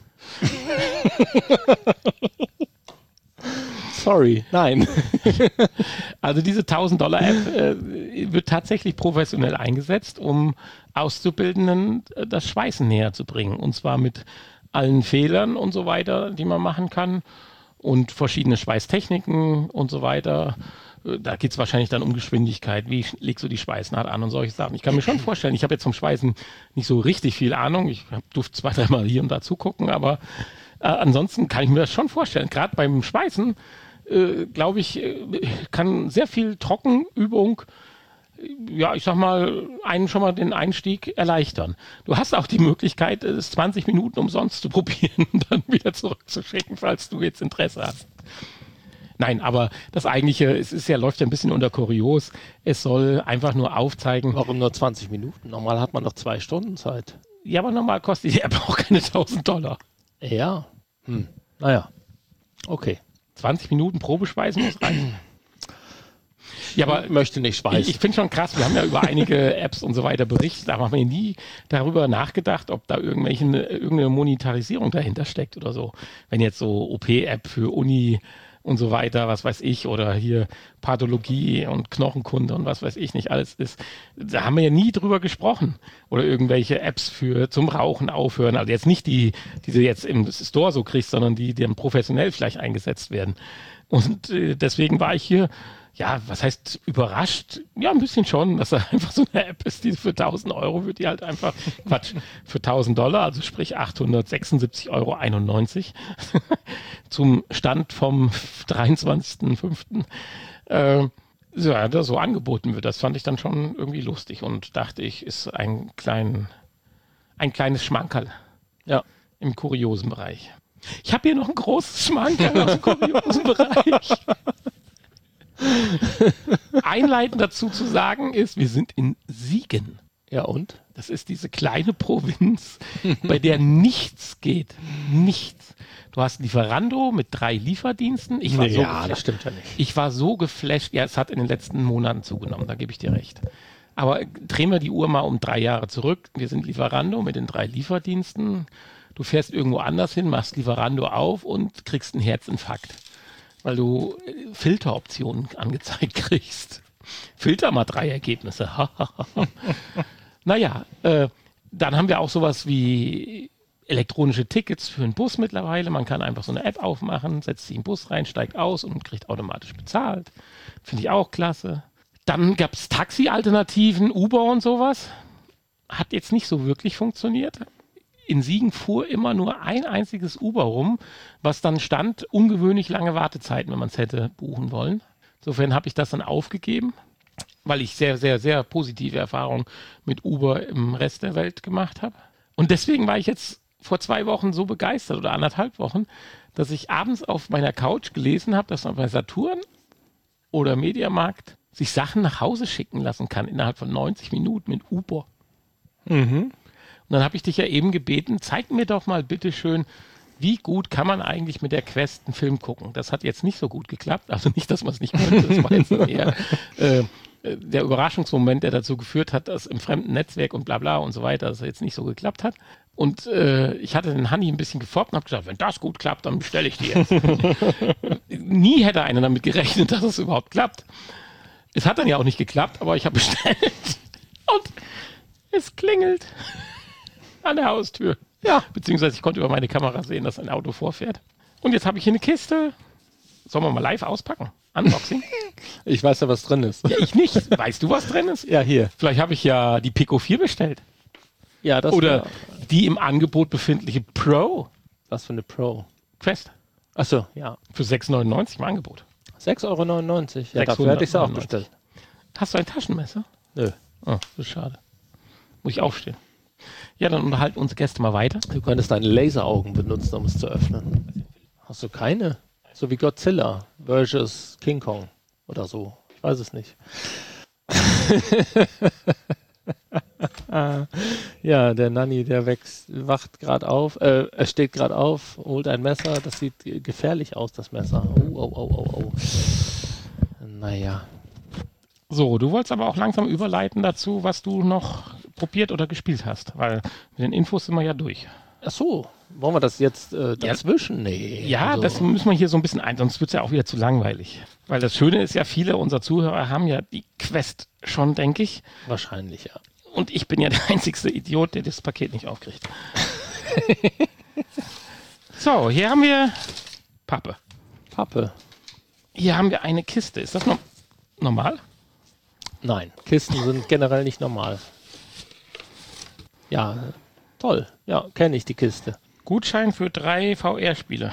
Sorry, nein. Also diese 1000-$-App wird tatsächlich professionell eingesetzt, um Auszubildenden das Schweißen näher zu bringen. Und zwar mit allen Fehlern und so weiter, die man machen kann. Und verschiedene Schweißtechniken und so weiter. Da geht es wahrscheinlich dann um Geschwindigkeit. Wie legst du die Schweißnaht an und solche Sachen. Ich kann mir schon vorstellen, ich habe jetzt vom Schweißen nicht so richtig viel Ahnung. Ich durfte 2-3 Mal hier und da zugucken, aber ansonsten kann ich mir das schon vorstellen. Gerade beim Schweißen, glaube ich, kann sehr viel Trockenübung, ja, ich sag mal, einen schon mal den Einstieg erleichtern. Du hast auch die Möglichkeit, es 20 Minuten umsonst zu probieren und dann wieder zurückzuschicken, falls du jetzt Interesse hast. Nein, aber das Eigentliche, läuft ja ein bisschen unter kurios. Es soll einfach nur aufzeigen. Warum nur 20 Minuten? Normal hat man noch 2 Stunden Zeit. Ja, aber normal kostet die App auch keine $1000. Ja. Naja. Okay. 20 Minuten Probespeisen muss reichen. Ja, aber Ich möchte nicht schweißen. ich finde schon krass, wir haben ja über einige Apps und so weiter berichtet, aber haben wir nie darüber nachgedacht, ob da irgendeine Monetarisierung dahinter steckt oder so. Wenn jetzt so OP-App für Uni und so weiter, was weiß ich, oder hier Pathologie und Knochenkunde und was weiß ich nicht alles ist. Da haben wir ja nie drüber gesprochen. Oder irgendwelche Apps zum Rauchen aufhören. Also jetzt nicht die du jetzt im Store so kriegst, sondern die dann professionell vielleicht eingesetzt werden. Und deswegen war ich hier, ja, was heißt überrascht? Ja, ein bisschen schon, dass da einfach so eine App ist, die für 1000 € wird die halt einfach, Quatsch, für $1000, also sprich 876,91 € zum Stand vom 23.05. So angeboten wird. Das fand ich dann schon irgendwie lustig und dachte ich, ist ein kleines Schmankerl, Ja. im kuriosen Bereich. Ich habe hier noch ein großes Schmankerl aus dem kuriosen Bereich. Einleitend dazu zu sagen ist, wir sind in Siegen. Ja, und? Das ist diese kleine Provinz, bei der nichts geht. Nichts. Du hast Lieferando mit 3 Lieferdiensten. Das stimmt ja nicht. Ich war so geflasht. Ja, es hat in den letzten Monaten zugenommen, da gebe ich dir recht. Aber drehen wir die Uhr mal um 3 Jahre zurück. Wir sind Lieferando mit den 3 Lieferdiensten. Du fährst irgendwo anders hin, machst Lieferando auf und kriegst einen Herzinfarkt, weil du Filteroptionen angezeigt kriegst. Filter mal 3 Ergebnisse. Naja, dann haben wir auch sowas wie elektronische Tickets für einen Bus mittlerweile. Man kann einfach so eine App aufmachen, setzt sich in den Bus rein, steigt aus und kriegt automatisch bezahlt. Finde ich auch klasse. Dann gab es Taxi-Alternativen, Uber und sowas. Hat jetzt nicht so wirklich funktioniert. In Siegen fuhr immer nur ein einziges Uber rum, was dann stand, ungewöhnlich lange Wartezeiten, wenn man es hätte buchen wollen. Insofern habe ich das dann aufgegeben, weil ich sehr, sehr, sehr positive Erfahrungen mit Uber im Rest der Welt gemacht habe. Und deswegen war ich jetzt vor 2 Wochen so begeistert oder 1,5 Wochen, dass ich abends auf meiner Couch gelesen habe, dass man bei Saturn oder Mediamarkt sich Sachen nach Hause schicken lassen kann innerhalb von 90 Minuten mit Uber. Und dann habe ich dich ja eben gebeten, zeig mir doch mal bitte schön, wie gut kann man eigentlich mit der Quest einen Film gucken. Das hat jetzt nicht so gut geklappt, also nicht, dass man es nicht könnte, das war jetzt eher der Überraschungsmoment, der dazu geführt hat, dass im fremden Netzwerk und bla bla und so weiter, dass es jetzt nicht so geklappt hat. Und ich hatte den Hanni ein bisschen gefoppt und habe gesagt, wenn das gut klappt, dann bestelle ich die jetzt. Nie hätte einer damit gerechnet, dass es überhaupt klappt. Es hat dann ja auch nicht geklappt, aber ich habe bestellt und es klingelt an der Haustür. Ja, beziehungsweise ich konnte über meine Kamera sehen, dass ein Auto vorfährt. Und jetzt habe ich hier eine Kiste. Sollen wir mal live auspacken? Unboxing? Ich weiß ja, was drin ist. Ja, ich nicht. Weißt du, was drin ist? Ja, hier. Vielleicht habe ich ja die Pico 4 bestellt. Ja, das Oder die im Angebot befindliche Pro was für eine Pro. Quest. Achso, ja. Für 6,99 im Angebot. 6,99 €. Ja, dafür hätte ich sie auch bestellt. Hast du ein Taschenmesser? Nö. Oh, das ist schade. Muss ich aufstehen. Ja, dann unterhalten unsere Gäste mal weiter. Du könntest deine Laseraugen benutzen, um es zu öffnen. Hast du keine? So wie Godzilla versus King Kong oder so. Ich weiß es nicht. Ja, der Nanni, der wacht gerade auf. Er steht gerade auf, holt ein Messer. Das sieht gefährlich aus, das Messer. Oh. Naja. So, du wolltest aber auch langsam überleiten dazu, was du noch probiert oder gespielt hast. Weil mit den Infos sind wir ja durch. Ach so, wollen wir das jetzt dazwischen? Nee. Ja, also, das müssen wir hier so ein bisschen sonst wird es ja auch wieder zu langweilig. Weil das Schöne ist ja, viele unserer Zuhörer haben ja die Quest schon, denke ich. wahrscheinlich, ja. Und ich bin ja der einzigste Idiot, der das Paket nicht aufkriegt. So, hier haben wir Pappe. Hier haben wir eine Kiste. Ist das normal? Nein, Kisten sind generell nicht normal. Ja, toll. Ja, kenne ich die Kiste. Gutschein für 3 VR-Spiele.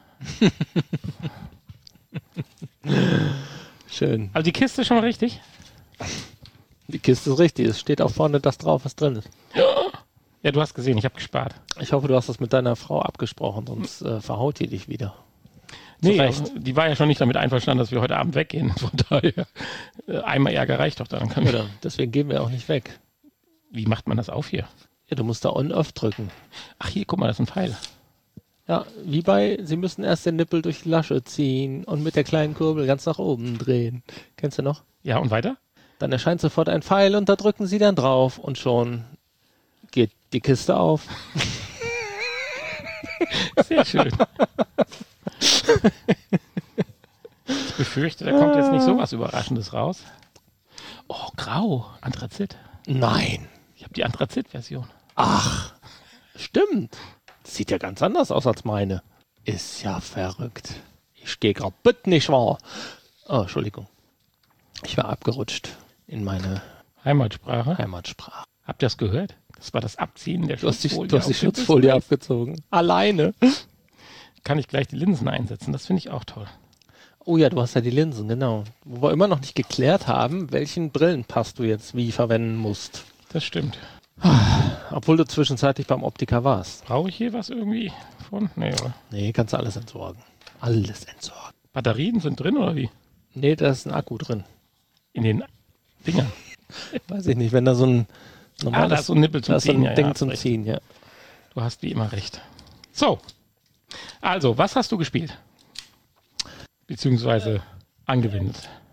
Schön. Also die Kiste ist schon mal richtig? Die Kiste ist richtig. Es steht auch vorne das drauf, was drin ist. Ja, du hast gesehen, ich habe gespart. Ich hoffe, du hast das mit deiner Frau abgesprochen, sonst verhaut die dich wieder. Nee, Recht. die war ja schon nicht damit einverstanden, dass wir heute Abend weggehen. Von daher, einmal Ärger reicht doch dann. Ja, deswegen gehen wir auch nicht weg. Wie macht man das auf hier? Ja, du musst da On-Off drücken. Ach, hier, guck mal, das ist ein Pfeil. Ja, wie bei, Sie müssen erst den Nippel durch die Lasche ziehen und mit der kleinen Kurbel ganz nach oben drehen. Kennst du noch? Ja, und weiter? Dann erscheint sofort ein Pfeil und da drücken Sie dann drauf und schon geht die Kiste auf. Sehr schön. Ich befürchte, da kommt jetzt nicht so was Überraschendes raus. Oh, grau. Anthrazit. Nein. Ich habe die Anthrazit-Version. Ach, stimmt. Sieht ja ganz anders aus als meine. Ist ja verrückt. Ich gehe kaputt, nicht wahr? Oh, Entschuldigung. Ich war abgerutscht in meine Heimatsprache. Heimatsprache. Habt ihr das gehört? Das war das Abziehen der Du hast die Schutzfolie. Schutzfolie abgezogen. Alleine. Kann ich gleich die Linsen einsetzen. Das finde ich auch toll. Oh ja, du hast ja die Linsen, genau. Wo wir immer noch nicht geklärt haben, welchen Brillenpass du jetzt wie verwenden musst. Das stimmt. Obwohl du zwischenzeitlich beim Optiker warst. Brauche ich hier was irgendwie von? Nee, oder? Nee, kannst du alles entsorgen. Alles entsorgen. Batterien sind drin oder wie? Nee, da ist ein Akku drin. In den Dingern. Weiß ich nicht, wenn da so ein normales... da ist so ein Nippel zum da ist so Ziehen. ein Ja, Ding hast zum recht. Ziehen, ja. Du hast wie immer recht. So. Also, was hast du gespielt? Beziehungsweise angewendet.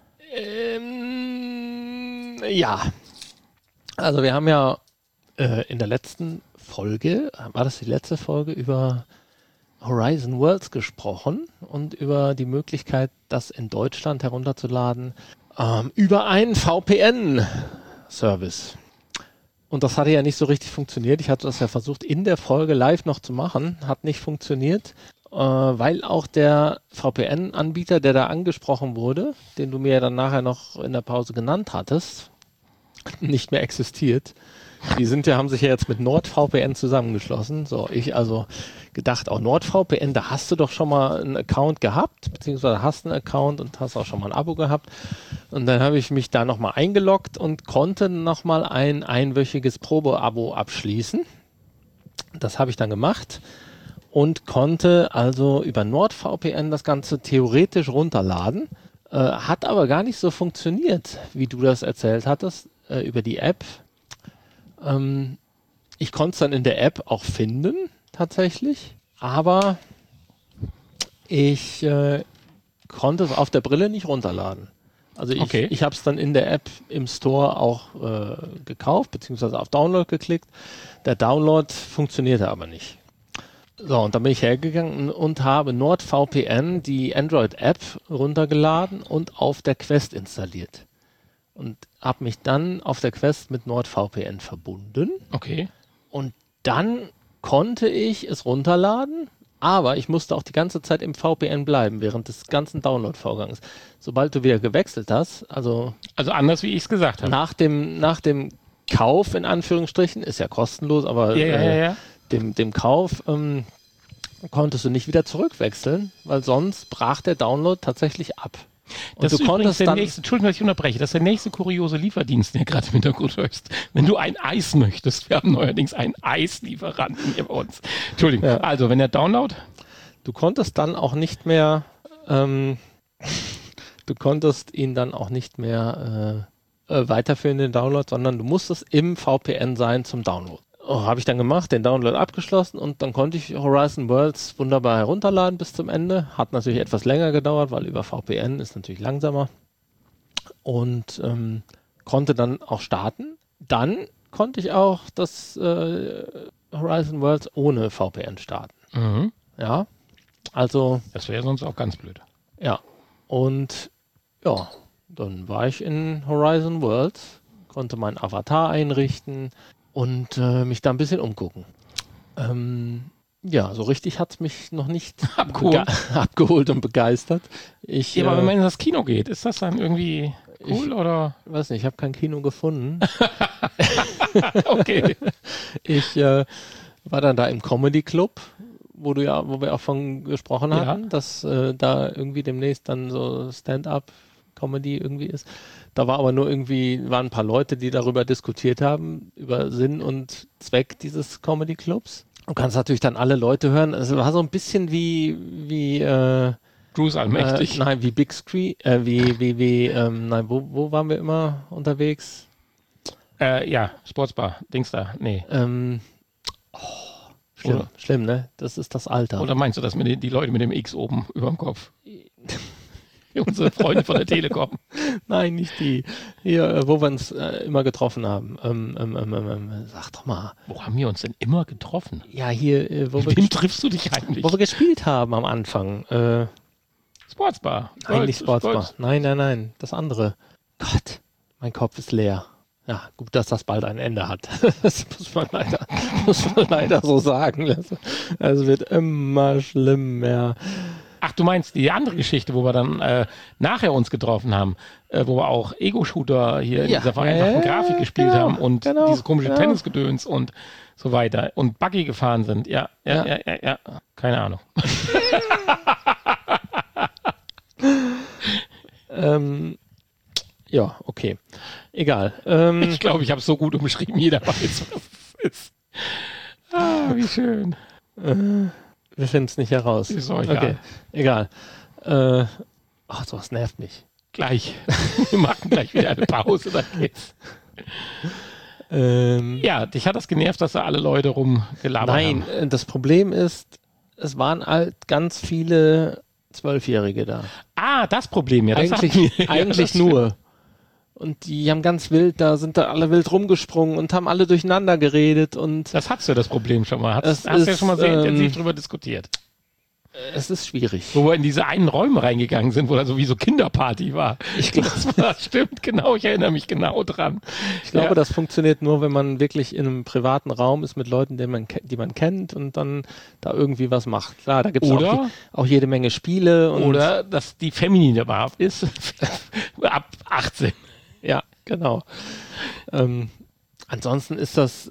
Ja. Also wir haben ja in der letzten Folge, war das die letzte Folge, über Horizon Worlds gesprochen und über die Möglichkeit, das in Deutschland herunterzuladen Über einen VPN-Service. Und das hatte ja nicht so richtig funktioniert. Ich hatte das ja versucht, in der Folge live noch zu machen. Hat nicht funktioniert, weil auch der VPN-Anbieter, der da angesprochen wurde, den du mir ja dann nachher noch in der Pause genannt hattest, nicht mehr existiert. Die haben sich ja jetzt mit NordVPN zusammengeschlossen. So, ich also gedacht, auch NordVPN, da hast du doch schon mal einen Account gehabt, beziehungsweise hast einen Account und hast auch schon mal ein Abo gehabt. Und dann habe ich mich da nochmal eingeloggt und konnte nochmal ein einwöchiges Probe-Abo abschließen. Das habe ich dann gemacht und konnte also über NordVPN das Ganze theoretisch runterladen. Hat aber gar nicht so funktioniert, wie du das erzählt hattest, über die App. Ich konnte es dann in der App auch finden, tatsächlich, aber ich konnte es auf der Brille nicht runterladen. Also ich habe es dann in der App im Store auch gekauft, beziehungsweise auf Download geklickt. Der Download funktionierte aber nicht. So, und dann bin ich hergegangen und habe NordVPN, die Android-App, runtergeladen und auf der Quest installiert. Und habe mich dann auf der Quest mit NordVPN verbunden. Okay. Und dann konnte ich es runterladen, aber ich musste auch die ganze Zeit im VPN bleiben, während des ganzen Download-Vorgangs. Sobald du wieder gewechselt hast, also anders, wie ich es gesagt habe. nach dem Kauf, in Anführungsstrichen, ist ja kostenlos, aber dem Kauf konntest du nicht wieder zurückwechseln, weil sonst brach der Download tatsächlich ab. Und Das du ist übrigens konntest Entschuldigung, dass ich unterbreche, das ist der nächste kuriose Lieferdienst, den du gerade im Hintergrund hörst. Wenn du ein Eis möchtest, wir haben neuerdings einen Eislieferanten hier bei uns. Entschuldigung, Ja. Also wenn der Download... Du konntest dann auch nicht mehr, du konntest ihn dann auch nicht mehr weiterführen, den Download, sondern du musstest im VPN sein zum Download. Habe ich dann gemacht, den Download abgeschlossen und dann konnte ich Horizon Worlds wunderbar herunterladen bis zum Ende. Hat natürlich etwas länger gedauert, weil über VPN ist natürlich langsamer. Und konnte dann auch starten. Dann konnte ich auch das Horizon Worlds ohne VPN starten. Mhm. Ja, also... Das wäre sonst auch ganz blöd. Ja, und ja, dann war ich in Horizon Worlds, konnte meinen Avatar einrichten und mich da ein bisschen umgucken. Ja, so richtig hat es mich noch nicht abgeholt und begeistert. Aber wenn man in das Kino geht, ist das dann irgendwie cool oder? Weiß nicht, ich habe kein Kino gefunden. Okay. Ich war dann da im Comedy Club, wo wir auch von gesprochen hatten, dass da irgendwie demnächst dann so Stand-up-Comedy irgendwie ist. Da waren ein paar Leute, die darüber diskutiert haben, über Sinn und Zweck dieses Comedy Clubs. Du kannst natürlich dann alle Leute hören. Es war so ein bisschen wie Bruce Allmächtig. Nein, wie Big Screen, wo waren wir immer unterwegs? Sportsbar, Dings da, nee. Schlimm, ne? Das ist das Alter. Oder meinst du das mit die Leute mit dem X oben über dem Kopf? Unsere Freunde von der Telekom. Nein, nicht die. Hier, wo wir uns immer getroffen haben. Sag doch mal. Wo haben wir uns denn immer getroffen? Ja, hier, Mit wem triffst du dich eigentlich? Wo wir gespielt haben am Anfang. Sportsbar. Nein, nicht Sportsbar. Nein, das andere. Gott, mein Kopf ist leer. Ja, gut, dass das bald ein Ende hat. Das muss man leider so sagen. Es wird immer schlimmer. Ach, du meinst die andere Geschichte, wo wir dann nachher uns getroffen haben, wo wir auch Ego-Shooter hier in dieser vereinfachten Grafik gespielt haben und dieses komische Tennisgedöns und so weiter und Buggy gefahren sind. Ja. Keine Ahnung. Ja, okay. Egal. Ich glaube, ich habe es so gut umschrieben, jeder weiß, was es ist. Ah, wie schön. Wir finden es nicht heraus. Ist auch egal. Okay, egal. Sowas nervt mich. Gleich. Wir machen gleich wieder eine Pause, dann geht's. Ja, dich hat das genervt, dass da alle Leute rumgelabert haben. Nein, das Problem ist, es waren halt ganz viele 12-Jährige da. Ah, das Problem, ja. Das eigentlich nur. Und die haben sind da alle wild rumgesprungen und haben alle durcheinander geredet und... Das hattest du das Problem schon mal. Hast du ja schon mal sehr intensiv drüber diskutiert. es ist schwierig. Wo wir in diese einen Räume reingegangen sind, wo da so wie so Kinderparty war. Ich glaube, Das stimmt, genau, ich erinnere mich genau dran. Ich glaube, das funktioniert nur, wenn man wirklich in einem privaten Raum ist mit Leuten, die man kennt und dann da irgendwie was macht. Klar, da gibt es auch jede Menge Spiele. Oder dass die feminine Bar ist, ab 18. Ja, genau. Ansonsten ist das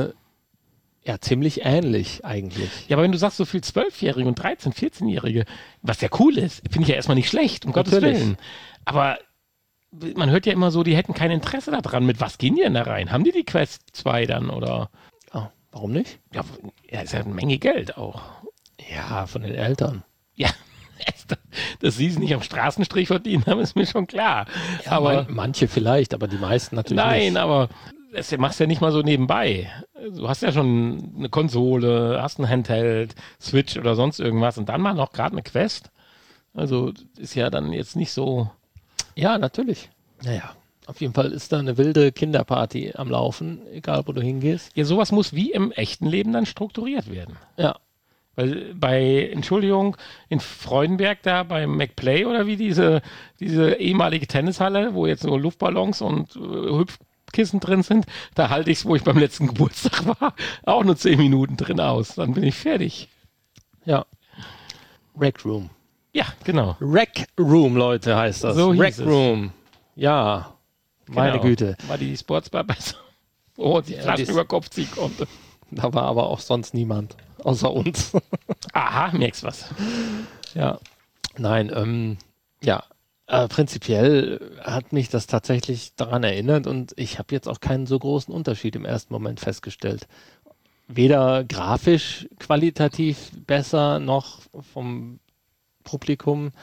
ja ziemlich ähnlich eigentlich. Ja, aber wenn du sagst, so viel 12-Jährige und 13-, 14-Jährige, was ja cool ist, finde ich ja erstmal nicht schlecht, um Gottes Willen. Aber man hört ja immer so, die hätten kein Interesse daran. Mit was gehen die denn da rein? Haben die Quest 2 dann oder? Oh, warum nicht? Ja, ist ja eine Menge Geld auch. Ja, von den Eltern. Ja, dass sie es nicht am Straßenstrich verdient haben, ist mir schon klar. Ja, aber manche vielleicht, aber die meisten natürlich nicht. Nein, aber das machst du ja nicht mal so nebenbei. Du hast ja schon eine Konsole, hast ein Handheld, Switch oder sonst irgendwas und dann mal noch gerade eine Quest. Also ist ja dann jetzt nicht so. Ja, natürlich. Naja, auf jeden Fall ist da eine wilde Kinderparty am Laufen, egal wo du hingehst. Ja, sowas muss wie im echten Leben dann strukturiert werden. Ja. Weil Entschuldigung, in Freudenberg da beim McPlay oder wie diese ehemalige Tennishalle, wo jetzt nur Luftballons und Hüpfkissen drin sind, da halte ich es, wo ich beim letzten Geburtstag war, auch nur 10 Minuten drin aus. Dann bin ich fertig. Ja. Rec Room. Ja, genau. Rec Room, Leute, heißt das. So Rec Room. Ja. Meine Güte. War die Sportsbar besser? Wo man die Flaschen über Kopf ziehen konnte. Da war aber auch sonst niemand. Außer uns. Aha, merkst was. Ja. Nein, ja. Prinzipiell hat mich das tatsächlich daran erinnert und ich habe jetzt auch keinen so großen Unterschied im ersten Moment festgestellt. Weder grafisch qualitativ besser noch vom Publikum.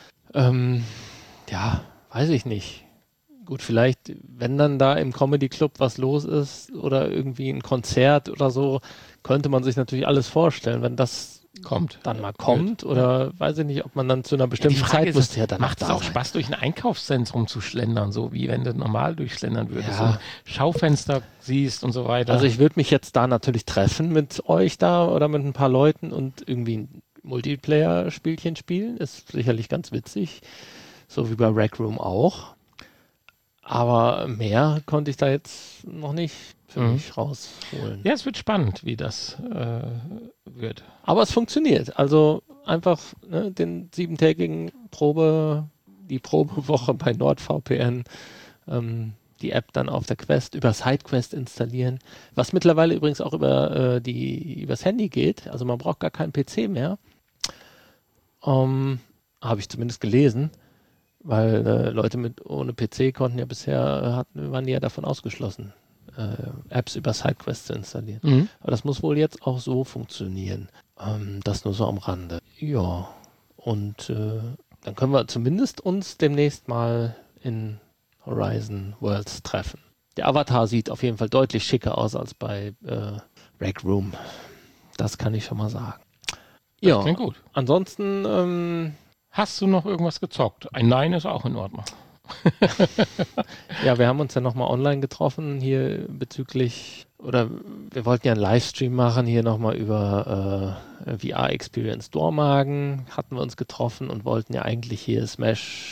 Ja, weiß ich nicht. Gut, vielleicht, wenn dann da im Comedy Club was los ist oder irgendwie ein Konzert oder so, könnte man sich natürlich alles vorstellen, wenn das dann mal kommt oder weiß ich nicht, ob man dann zu einer bestimmten Zeit müsste ja dann macht es auch Spaß, durch ein Einkaufszentrum zu schlendern, so wie wenn du normal durchschlendern würdest, so Schaufenster siehst und so weiter. Also ich würde mich jetzt da natürlich treffen mit euch da oder mit ein paar Leuten und irgendwie ein Multiplayer-Spielchen spielen, ist sicherlich ganz witzig, so wie bei Rec Room auch. Aber mehr konnte ich da jetzt noch nicht für mich rausholen. Ja, es wird spannend, wie das wird. Aber es funktioniert. Also einfach den 7-tägigen die Probewoche bei NordVPN, die App dann auf der Quest über SideQuest installieren, was mittlerweile übrigens auch übers Handy geht. Also man braucht gar keinen PC mehr. Habe ich zumindest gelesen. Weil Leute ohne PC konnten ja bisher, waren die ja davon ausgeschlossen, Apps über SideQuest zu installieren. Aber das muss wohl jetzt auch so funktionieren. Das nur so am Rande. Ja, und dann können wir zumindest uns demnächst mal in Horizon Worlds treffen. Der Avatar sieht auf jeden Fall deutlich schicker aus als bei Rec Room. Das kann ich schon mal sagen. Das klingt gut. Ansonsten hast du noch irgendwas gezockt? Ein Nein ist auch in Ordnung. Ja, wir haben uns ja nochmal online getroffen hier bezüglich, oder wir wollten ja einen Livestream machen hier nochmal über VR Experience Dormagen, hatten wir uns getroffen und wollten ja eigentlich hier Smash,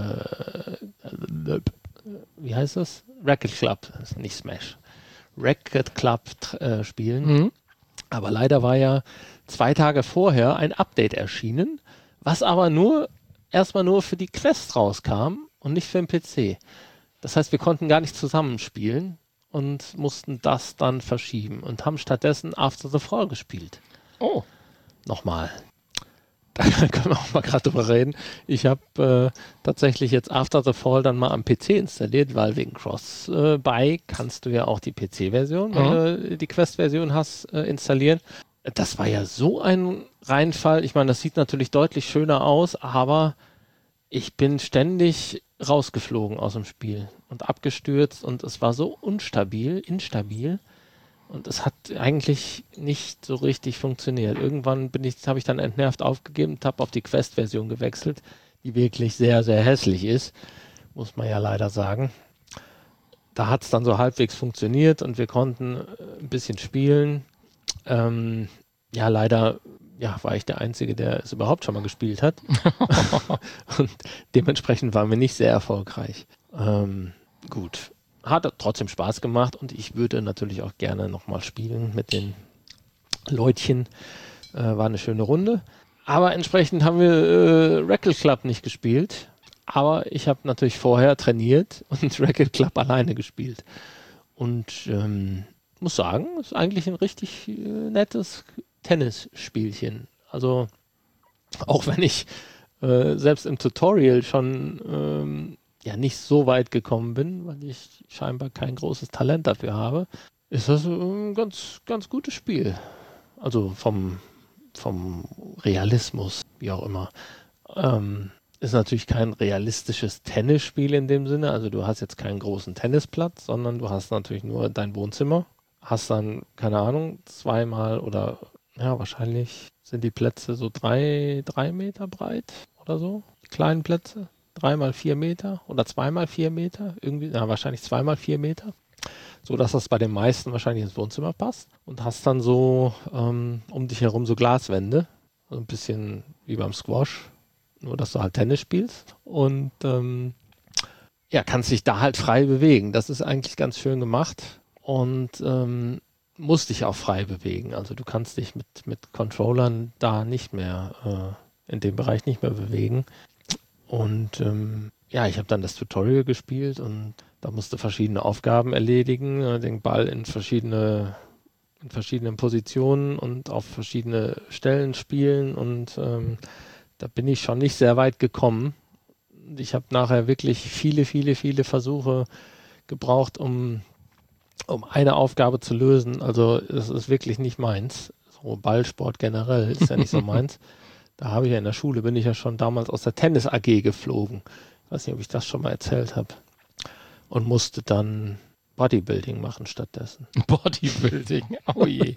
wie heißt das? Racket Club, nicht Smash. Racket Club spielen. Aber leider war ja 2 Tage vorher ein Update erschienen, was aber erstmal nur für die Quest rauskam und nicht für den PC. Das heißt, wir konnten gar nicht zusammenspielen und mussten das dann verschieben und haben stattdessen After the Fall gespielt. Oh. Nochmal. Da können wir auch mal gerade drüber reden. Ich habe tatsächlich jetzt After the Fall dann mal am PC installiert, weil wegen Cross-Buy kannst du ja auch die PC-Version, wenn du die Quest-Version hast, installieren. Das war ja so ein Reinfall. Ich meine, das sieht natürlich deutlich schöner aus, aber ich bin ständig rausgeflogen aus dem Spiel und abgestürzt und es war so instabil und es hat eigentlich nicht so richtig funktioniert. Irgendwann habe ich dann entnervt aufgegeben und habe auf die Quest-Version gewechselt, die wirklich sehr, sehr hässlich ist, muss man ja leider sagen. Da hat es dann so halbwegs funktioniert und wir konnten ein bisschen spielen. Ja, leider war ich der Einzige, der es überhaupt schon mal gespielt hat. Und dementsprechend waren wir nicht sehr erfolgreich. Gut. Hat trotzdem Spaß gemacht und ich würde natürlich auch gerne nochmal spielen mit den Leutchen. War eine schöne Runde. Aber entsprechend haben wir Racket Club nicht gespielt. Aber ich habe natürlich vorher trainiert und Racket Club alleine gespielt. Und muss sagen, ist eigentlich ein richtig nettes Tennisspielchen. Also auch wenn ich selbst im Tutorial schon nicht so weit gekommen bin, weil ich scheinbar kein großes Talent dafür habe, ist das ein ganz, ganz gutes Spiel. Also vom Realismus, wie auch immer. Ist natürlich kein realistisches Tennisspiel in dem Sinne. Also du hast jetzt keinen großen Tennisplatz, sondern du hast natürlich nur dein Wohnzimmer. Hast dann, keine Ahnung, zweimal oder wahrscheinlich sind die Plätze so 3 Meter breit oder so. Die kleinen Plätze. 3x4 Meter oder 2x4 Meter. Irgendwie, wahrscheinlich 2x4 Meter. So dass das bei den meisten wahrscheinlich ins Wohnzimmer passt. Und hast dann so um dich herum so Glaswände. So ein bisschen wie beim Squash. Nur, dass du halt Tennis spielst. Und kannst dich da halt frei bewegen. Das ist eigentlich ganz schön gemacht. Und musst dich auch frei bewegen. Also du kannst dich mit Controllern da nicht mehr, in dem Bereich nicht mehr bewegen. Und ich habe dann das Tutorial gespielt und da musste verschiedene Aufgaben erledigen, den Ball in verschiedenen Positionen und auf verschiedene Stellen spielen und da bin ich schon nicht sehr weit gekommen. Ich habe nachher wirklich viele, viele, viele Versuche gebraucht, um eine Aufgabe zu lösen. Also es ist wirklich nicht meins. So Ballsport generell ist ja nicht so meins. Da habe ich ja in der Schule, bin ich ja schon damals aus der Tennis AG geflogen. Ich weiß nicht, ob ich das schon mal erzählt habe. Und musste dann Bodybuilding machen stattdessen. Bodybuilding, oh je.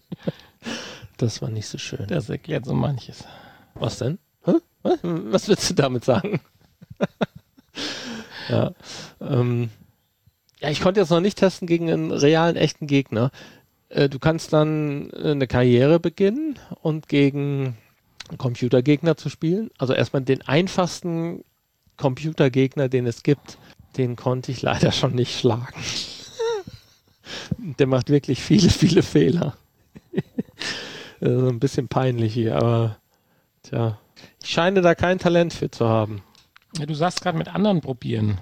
Das war nicht so schön. Das erklärt so manches. Was denn? Hä? Was willst du damit sagen? Ich konnte jetzt noch nicht testen gegen einen realen, echten Gegner. Du kannst dann eine Karriere beginnen und gegen Computergegner zu spielen. Also erstmal den einfachsten Computergegner, den es gibt, den konnte ich leider schon nicht schlagen. Der macht wirklich viele, viele Fehler. Ein bisschen peinlich hier, aber ich scheine da kein Talent für zu haben. Ja, du sagst gerade mit anderen probieren.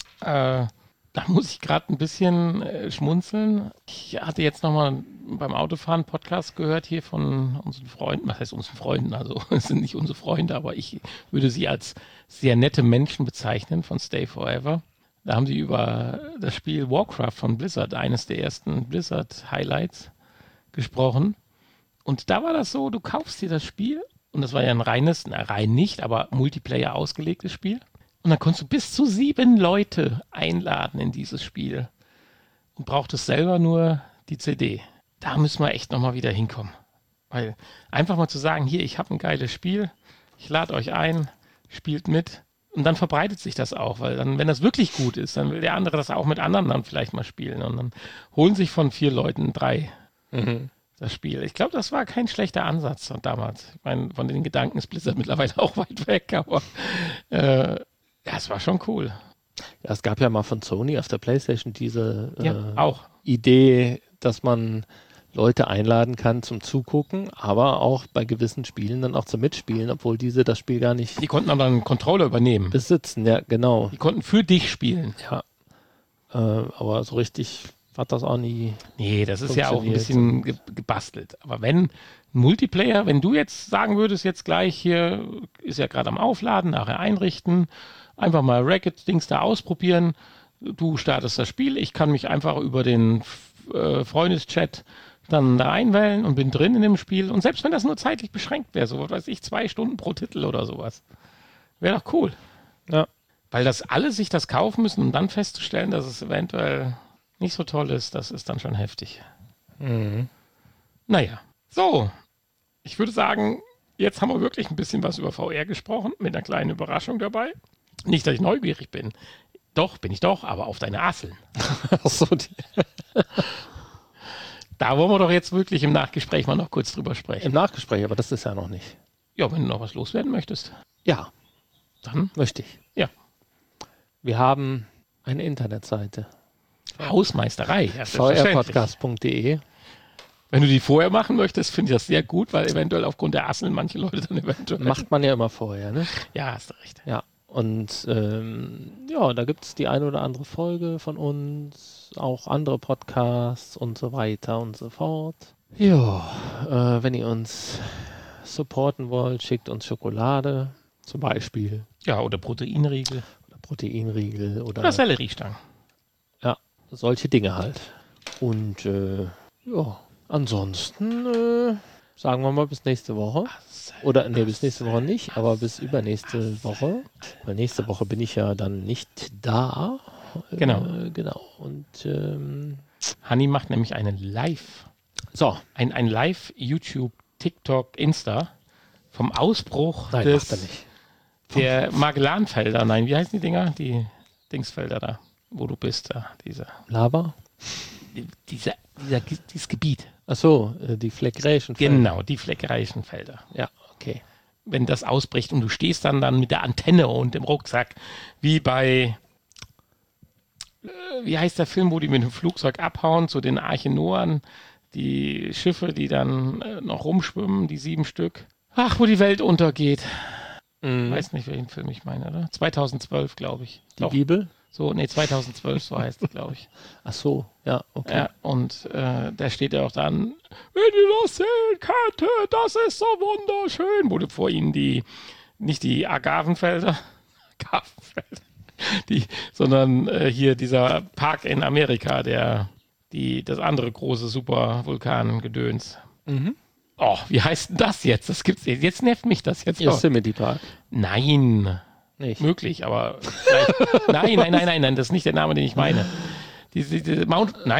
Da muss ich gerade ein bisschen schmunzeln. Ich hatte jetzt nochmal beim Autofahren einen Podcast gehört hier von unseren Freunden. Was heißt unseren Freunden? Also es sind nicht unsere Freunde, aber ich würde sie als sehr nette Menschen bezeichnen von Stay Forever. Da haben sie über das Spiel Warcraft von Blizzard, eines der ersten Blizzard-Highlights, gesprochen. Und da war das so, du kaufst dir das Spiel und das war ja ein rein nicht, aber Multiplayer ausgelegtes Spiel. Und dann konntest du bis zu 7 Leute einladen in dieses Spiel und brauchtest selber nur die CD. Da müssen wir echt nochmal wieder hinkommen. Weil einfach mal zu sagen, hier, ich habe ein geiles Spiel, ich lade euch ein, spielt mit. Und dann verbreitet sich das auch, weil dann, wenn das wirklich gut ist, dann will der andere das auch mit anderen dann vielleicht mal spielen. Und dann holen sich von 4 Leuten 3 das Spiel. Ich glaube, das war kein schlechter Ansatz damals. Ich meine, von den Gedanken ist Blizzard mittlerweile auch weit weg, aber es war schon cool. Ja, es gab ja mal von Sony auf der PlayStation diese auch Idee, dass man Leute einladen kann zum Zugucken, aber auch bei gewissen Spielen dann auch zum Mitspielen, obwohl diese das Spiel gar nicht Die konnten aber einen Controller übernehmen. besitzen. Ja, genau. Die konnten für dich spielen. Ja, aber so richtig hat das auch nie. Nee, das ist ja auch ein bisschen gebastelt. Aber wenn Multiplayer, wenn du jetzt sagen würdest, jetzt gleich hier ist ja gerade am Aufladen, nachher einrichten, einfach mal Racket-Dings da ausprobieren, du startest das Spiel, ich kann mich einfach über den Freundeschat dann da einwählen und bin drin in dem Spiel. Und selbst wenn das nur zeitlich beschränkt wäre, so was weiß ich, 2 Stunden pro Titel oder sowas, wäre doch cool. Ja. Weil das alle sich das kaufen müssen, um dann festzustellen, dass es eventuell nicht so toll ist, das ist dann schon heftig. Naja, so. Ich würde sagen, jetzt haben wir wirklich ein bisschen was über VR gesprochen, mit einer kleinen Überraschung dabei. Nicht, dass ich neugierig bin. Doch, bin ich doch, aber auf deine Asseln. Ach so, Da wollen wir doch jetzt wirklich im Nachgespräch mal noch kurz drüber sprechen. Im Nachgespräch, aber das ist ja noch nicht. Ja, wenn du noch was loswerden möchtest. Ja, Dann möchte ich. Ja. Wir haben eine Internetseite. Hausmeisterei. Ja, selbstverständlich. vrpodcast.de. Wenn du die vorher machen möchtest, finde ich das sehr gut, weil eventuell aufgrund der Asseln manche Leute dann eventuell... Macht man ja immer vorher, ne? Ja, hast du recht. Ja. Und ja, da gibt es die eine oder andere Folge von uns, auch andere Podcasts und so weiter und so fort. Ja, wenn ihr uns supporten wollt, schickt uns Schokolade zum Beispiel. Ja, oder Proteinriegel. Oder Proteinriegel Oder Selleriestangen. Ja, solche Dinge halt. Und ja, ansonsten sagen wir mal bis nächste Woche. Oder nee, bis nächste Woche nicht, aber bis übernächste Woche. Weil nächste Woche bin ich ja dann nicht da. Genau. Genau. Und Hanni macht nämlich einen ein Live YouTube, TikTok, Insta vom Ausbruch Nein, macht er nicht. der Magellanfelder. Nein, wie heißen die Dinger? Die Dingsfelder da, wo du bist. Da, Lava? dieses Gebiet. Ach so, die fleckreichen Felder. Genau, die fleckreichen Felder. Ja, okay. Wenn das ausbricht und du stehst dann mit der Antenne und dem Rucksack, wie bei, wie heißt der Film, wo die mit dem Flugzeug abhauen zu den Arche Noah, die Schiffe, die dann noch rumschwimmen, die 7 Stück. Ach, wo die Welt untergeht. Weiß nicht, welchen Film ich meine, oder? 2012, glaube ich. Die Bibel? So, nee, 2012, so heißt es, glaube ich. Ach so, ja, okay. Ja, und da steht ja auch dann, wenn ihr das sehen könntet, das ist so wunderschön. Wurde vor ihnen nicht die Agavenfelder, sondern hier dieser Park in Amerika, das andere große Supervulkan-Gedöns. Oh, wie heißt denn das jetzt? Das gibt's jetzt nervt mich das jetzt. Yosemite Park. Nein. Nicht. Möglich, aber vielleicht. Nein, das ist nicht der Name, den ich meine. Diese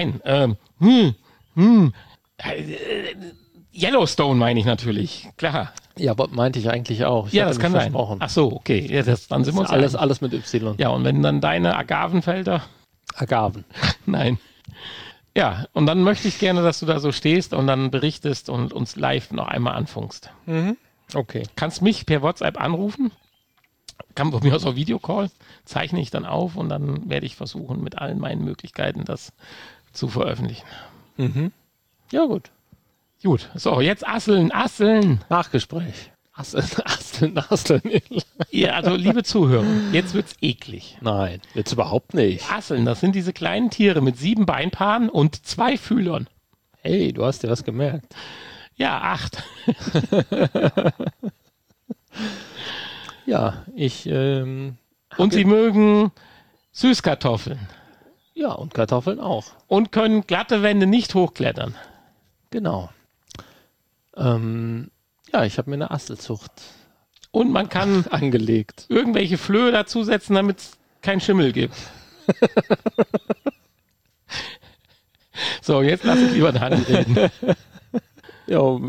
Yellowstone meine ich natürlich, klar. Ja, aber meinte ich eigentlich auch. Ja, das kann sein. Ach so, okay. Ja, dann sind wir uns alles mit Y. Ja, und wenn dann deine Agavenfelder. Agaven. Nein. Ja, und dann möchte ich gerne, dass du da so stehst und dann berichtest und uns live noch einmal anfunkst. Okay. Kannst mich per WhatsApp anrufen? Kann von mir aus auch Videocall, zeichne ich dann auf und dann werde ich versuchen, mit allen meinen Möglichkeiten das zu veröffentlichen. Ja, gut. Gut, so, jetzt Asseln. Nachgespräch. Asseln. Ja, also liebe Zuhörer, jetzt wird's eklig. Nein, jetzt überhaupt nicht. Asseln, das sind diese kleinen Tiere mit 7 Beinpaaren und 2 Fühlern. Hey, du hast dir was gemerkt. Ja, 8. Ja, und sie mögen Süßkartoffeln. Ja, und Kartoffeln auch. Und können glatte Wände nicht hochklettern. Genau. Ja, ich habe mir eine Asselzucht Und man kann angelegt. irgendwelche Flöhe dazusetzen, damit es keinen Schimmel gibt. So, jetzt lass ich lieber den Hand reden. Ja.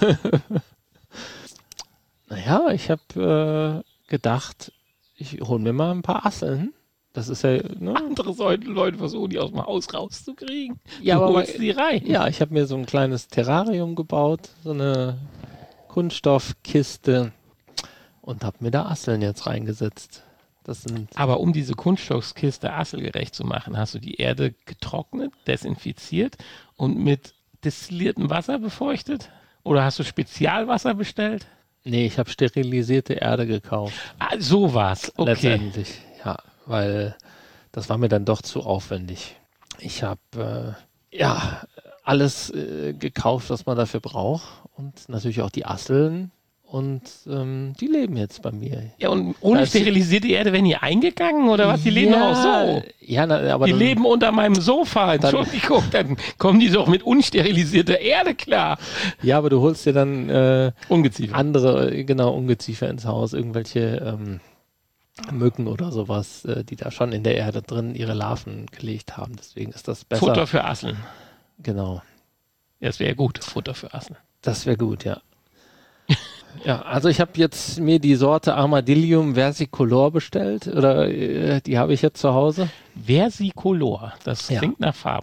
Naja, ich habe gedacht, ich hole mir mal ein paar Asseln. Das ist ja, ne? Andere Leute versuchen, die aus dem Haus rauszukriegen. Ja, du aber holst die rein. Ja, ich habe mir so ein kleines Terrarium gebaut, so eine Kunststoffkiste und habe mir da Asseln jetzt reingesetzt. Aber um diese Kunststoffkiste asselgerecht zu machen, hast du die Erde getrocknet, desinfiziert und mit destilliertem Wasser befeuchtet? Oder hast du Spezialwasser bestellt? Nee, ich habe sterilisierte Erde gekauft. Ah, so war's. Okay. Letztendlich, ja, weil das war mir dann doch zu aufwendig. Ich habe alles gekauft, was man dafür braucht und natürlich auch die Asseln und die leben jetzt bei mir. Ja, und ohne sterilisierte Erde werden die eingegangen oder was? Die leben doch auch so. Ja, aber die leben unter meinem Sofa. Entschuldigung, dann kommen die doch mit unsterilisierter Erde klar. Ja, aber du holst dir dann Ungeziefer. Ungeziefer ins Haus, irgendwelche Mücken oder sowas, die da schon in der Erde drin ihre Larven gelegt haben. Deswegen ist das besser. Futter für Asseln. Genau. Ja, das wäre gut, Futter für Asseln. Das wäre gut, ja. Ja, also ich habe jetzt mir die Sorte Armadillium versicolor bestellt, oder die habe ich jetzt zu Hause. Versicolor, das klingt nach Farben.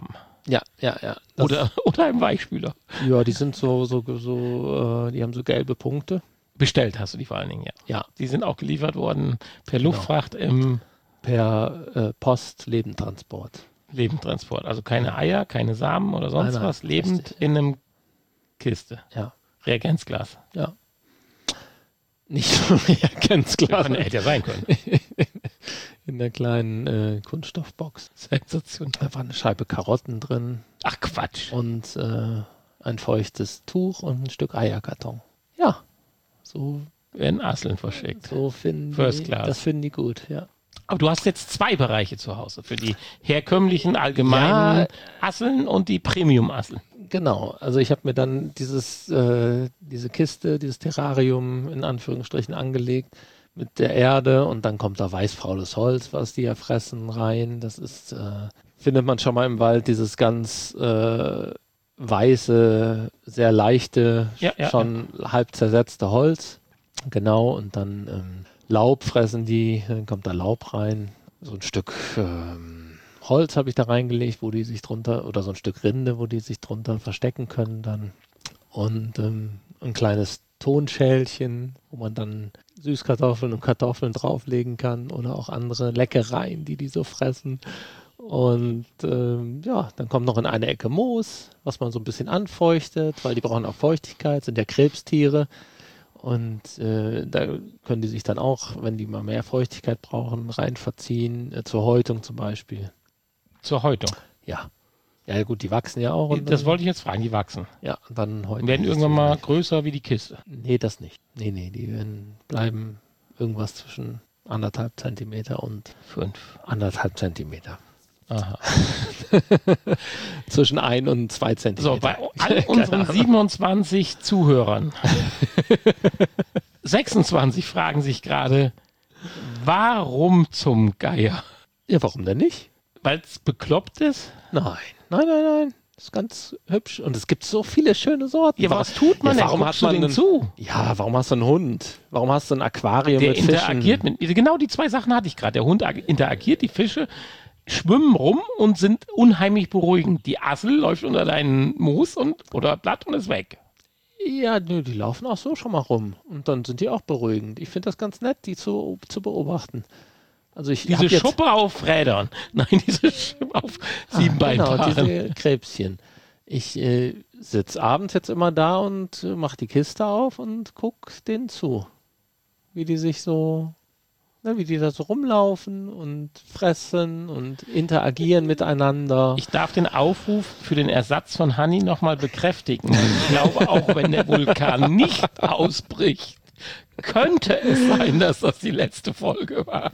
Ja. Oder im Weichspüler. Ja, die sind die haben so gelbe Punkte. Bestellt hast du die vor allen Dingen, ja. Ja. Die sind auch geliefert worden per Luftfracht im Per Post, Lebendtransport. Lebendtransport. Also keine Eier, keine Samen oder sonst Nein, was. Lebend richtig. in einem Kiste. Ja. Reagenzglas. Ja. Nicht so Reagenzglas. Hätte ja sein können. In der kleinen Kunststoffbox. Sensation. Da war eine Scheibe Karotten drin Ach Quatsch. und ein feuchtes Tuch und ein Stück Eierkarton. Ja, so Werden Asseln verschickt. finden First die, Class. das finden die gut, ja. Aber du hast jetzt 2 Bereiche zu Hause. Für die herkömmlichen, allgemeinen Asseln und die Premium-Asseln. Genau, also ich habe mir dann diese Kiste, dieses Terrarium in Anführungsstrichen angelegt mit der Erde und dann kommt da weißfaules Holz, was die ja fressen, rein. Das ist, findet man schon mal im Wald, dieses ganz weiße, sehr leichte, schon halb zersetzte Holz. Genau, und dann Laub fressen die, dann kommt da Laub rein. So ein Stück Holz habe ich da reingelegt, wo die sich drunter, oder so ein Stück Rinde, wo die sich drunter verstecken können dann. Und ein kleines Tonschälchen, wo man dann Süßkartoffeln und Kartoffeln drauflegen kann oder auch andere Leckereien, die so fressen. Und dann kommt noch in eine Ecke Moos, was man so ein bisschen anfeuchtet, weil die brauchen auch Feuchtigkeit, sind ja Krebstiere. Und da können die sich dann auch, wenn die mal mehr Feuchtigkeit brauchen, rein verziehen, zur Häutung zum Beispiel. Zur Häutung. Ja. Ja gut, die wachsen ja auch. Und Das wollte ich jetzt fragen, die wachsen. Ja, und dann häuten. Und werden irgendwann mal größer wie die Kiste. Nee, das nicht. Nee, die bleiben irgendwas zwischen 1,5 Zentimeter und 5,5 Zentimeter. Aha. Zwischen 1 und 2 Zentimeter. So, bei all unseren 27 Zuhörern 26 fragen sich gerade, warum zum Geier? Ja, warum denn nicht? Weil es bekloppt ist? Nein. Das ist ganz hübsch. Und es gibt so viele schöne Sorten. Ja, was tut man denn? Warum hat man denn zu? Ja, warum hast du einen Hund? Warum hast du ein Aquarium Der mit Fischen? interagiert mit. Genau die 2 Sachen hatte ich gerade. Der Hund interagiert, die Fische schwimmen rum und sind unheimlich beruhigend. Die Assel läuft unter deinen Moos oder Blatt und ist weg. Ja, nö, die laufen auch so schon mal rum. Und dann sind die auch beruhigend. Ich finde das ganz nett, die zu beobachten. Also diese Schuppe auf Rädern. Nein, diese Schuppe auf 7 Beinpaaren. Genau, diese Krebschen. Ich sitze abends jetzt immer da und mache die Kiste auf und gucke denen zu. Wie die sich so, wie die da so rumlaufen und fressen und interagieren miteinander. Ich darf den Aufruf für den Ersatz von Hanni nochmal bekräftigen. Ich glaube, auch wenn der Vulkan nicht ausbricht, könnte es sein, dass das die letzte Folge war.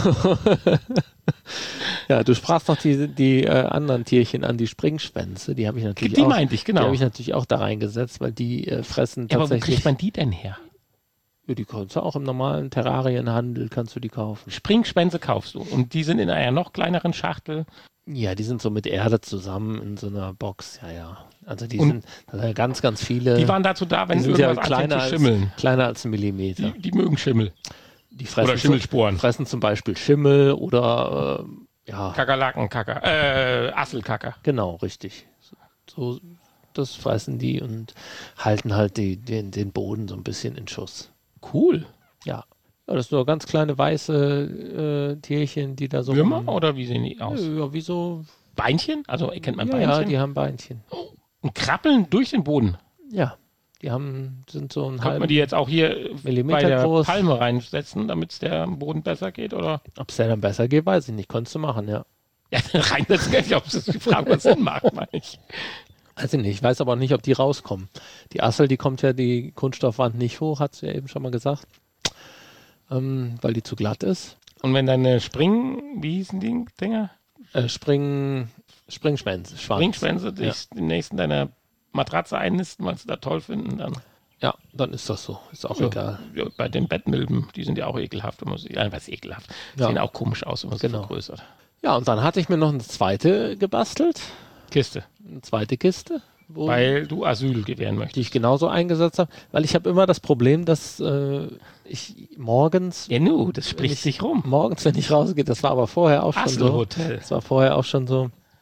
Ja, du sprachst noch die anderen Tierchen an, die Springschwänze. Die habe ich natürlich Die meinte ich, genau. Die habe ich natürlich auch da reingesetzt, weil die fressen Ja, aber wo tatsächlich. kriegt man die denn her? Ja, die kannst du auch im normalen Terrarienhandel kannst du die kaufen. Springschwänze kaufst du und die sind in einer noch kleineren Schachtel. Ja, die sind so mit Erde zusammen in so einer Box. Ja. Also da sind ja ganz, ganz viele. Die waren dazu da, wenn die sind irgendwas ja anfängt zu schimmeln. Kleiner als ein Millimeter. Die mögen Schimmel. Die fressen Oder Schimmelsporen. Fressen zum Beispiel Schimmel oder Kakerlaken, Asselkacker. Genau, richtig. So, das fressen die und halten halt den Boden so ein bisschen in Schuss. Cool. Ja. Ja, das sind nur ganz kleine weiße Tierchen, die da so. Würmer oder wie sehen die aus? Ja, wie so. Beinchen? Also kennt man Beinchen? Ja, die haben Beinchen. Und krabbeln durch den Boden. Ja. Sind so ein Kann man die jetzt auch hier Millimeter bei der groß. Palme reinsetzen, damit es der Boden besser geht? Oder? Ob es dann besser geht, weiß ich nicht. Konntest du machen, ja. Ja, reinsetzen kann ich, ob es die Frage, was Sinn macht, meine ich. Weiß ich nicht. Ich weiß aber auch nicht, ob die rauskommen. Die Assel, die kommt ja die Kunststoffwand nicht hoch, hat sie ja eben schon mal gesagt. Weil die zu glatt ist. Und wenn deine wie hießen die Dinger? Springschwänze. Springschwänze dich demnächst in deiner Matratze einnisten, weil sie da toll finden, dann. Ja, dann ist das so. Ist auch egal. Ja, bei den Bettmilben, die sind ja auch ekelhaft. Was ekelhaft. Sehen auch komisch aus, wenn man sie vergrößert. Ja, und dann hatte ich mir noch eine zweite gebastelt. Kiste. Eine zweite Kiste. Weil du Asyl gewähren möchtest. Die ich genauso eingesetzt habe. Weil ich habe immer das Problem, dass ich morgens... Ja, das spricht sich rum. Morgens, wenn ich rausgehe, das war aber vorher auch schon so. Hotel. Das war vorher auch schon so.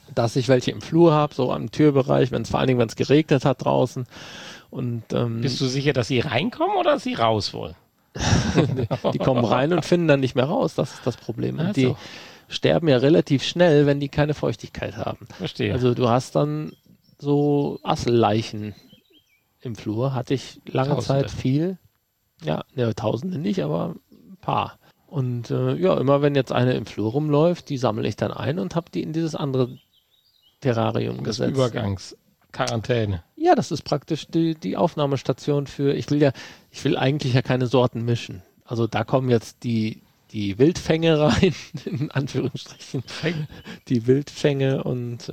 dass ich welche im Flur habe, so am Türbereich, vor allen Dingen, wenn es geregnet hat draußen. Und Bist du sicher, dass sie reinkommen oder dass sie raus wollen? die kommen rein und finden dann nicht mehr raus. Das ist das Problem. Und die Also, sterben ja relativ schnell, wenn die keine Feuchtigkeit haben. verstehe. Also du hast dann so Asselleichen im Flur. Hatte ich lange Tausende. Zeit viel. Ja, Tausende nicht, aber ein paar. Und immer wenn jetzt eine im Flur rumläuft, die sammle ich dann ein und habe die in dieses andere Terrarium Das gesetzt. Übergangsquarantäne. Ja, das ist praktisch die Aufnahmestation für, ich will eigentlich ja keine Sorten mischen. Also da kommen jetzt die Wildfänge rein, in Anführungsstrichen. Die Wildfänge und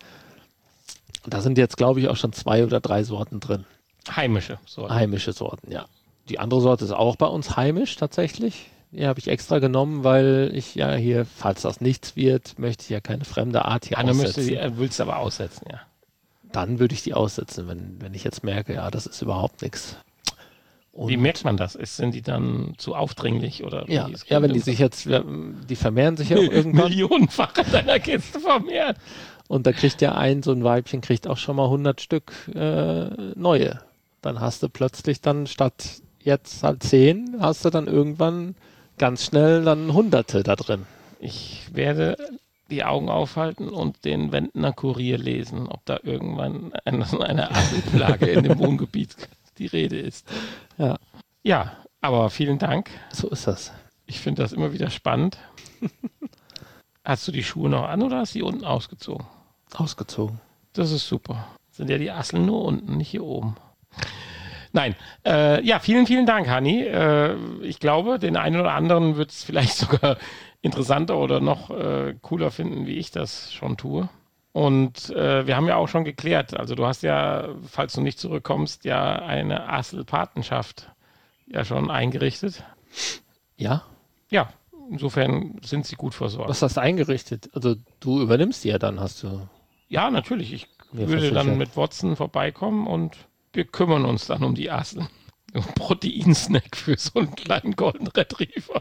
da sind jetzt, glaube ich, auch schon 2 oder 3 Sorten drin. Heimische Sorten. Heimische Sorten, ja. Die andere Sorte ist auch bei uns heimisch tatsächlich. Die habe ich extra genommen, weil ich ja hier, falls das nichts wird, möchte ich ja keine fremde Art hier aussetzen. Willst du aber aussetzen, ja. Dann würde ich die aussetzen, wenn ich jetzt merke, ja, das ist überhaupt nichts. Wie merkt man das? Sind die dann zu aufdringlich oder? Ja, wenn die sich jetzt, die vermehren sich ja auch irgendwann. Millionenfach in deiner Kiste vermehren. Und da kriegt ja so ein Weibchen kriegt auch schon mal 100 Stück neue. Dann hast du plötzlich dann statt jetzt halt 10, hast du dann irgendwann ganz schnell dann Hunderte da drin. Ich werde die Augen aufhalten und den Wendner Kurier lesen, ob da irgendwann eine Asselplage in dem Wohngebiet die Rede ist. Ja. Ja, aber vielen Dank. So ist das. Ich finde das immer wieder spannend. Hast du die Schuhe noch an oder hast du die unten ausgezogen? Ausgezogen. Das ist super. Sind ja die Asseln nur unten, nicht hier oben. Nein, vielen, vielen Dank, Hanni. Ich glaube, den einen oder anderen wird es vielleicht sogar interessanter oder noch cooler finden, wie ich das schon tue. Und wir haben ja auch schon geklärt, also du hast ja, falls du nicht zurückkommst, ja eine Asselpatenschaft ja schon eingerichtet. Ja? Ja, insofern sind sie gut versorgt. Was hast du eingerichtet? Also du übernimmst die ja dann, hast du. Ja, natürlich. Ich Mir würde versichert. dann mit Watson vorbeikommen und wir kümmern uns dann um die Asseln. Ein Proteinsnack für so einen kleinen Golden Retriever.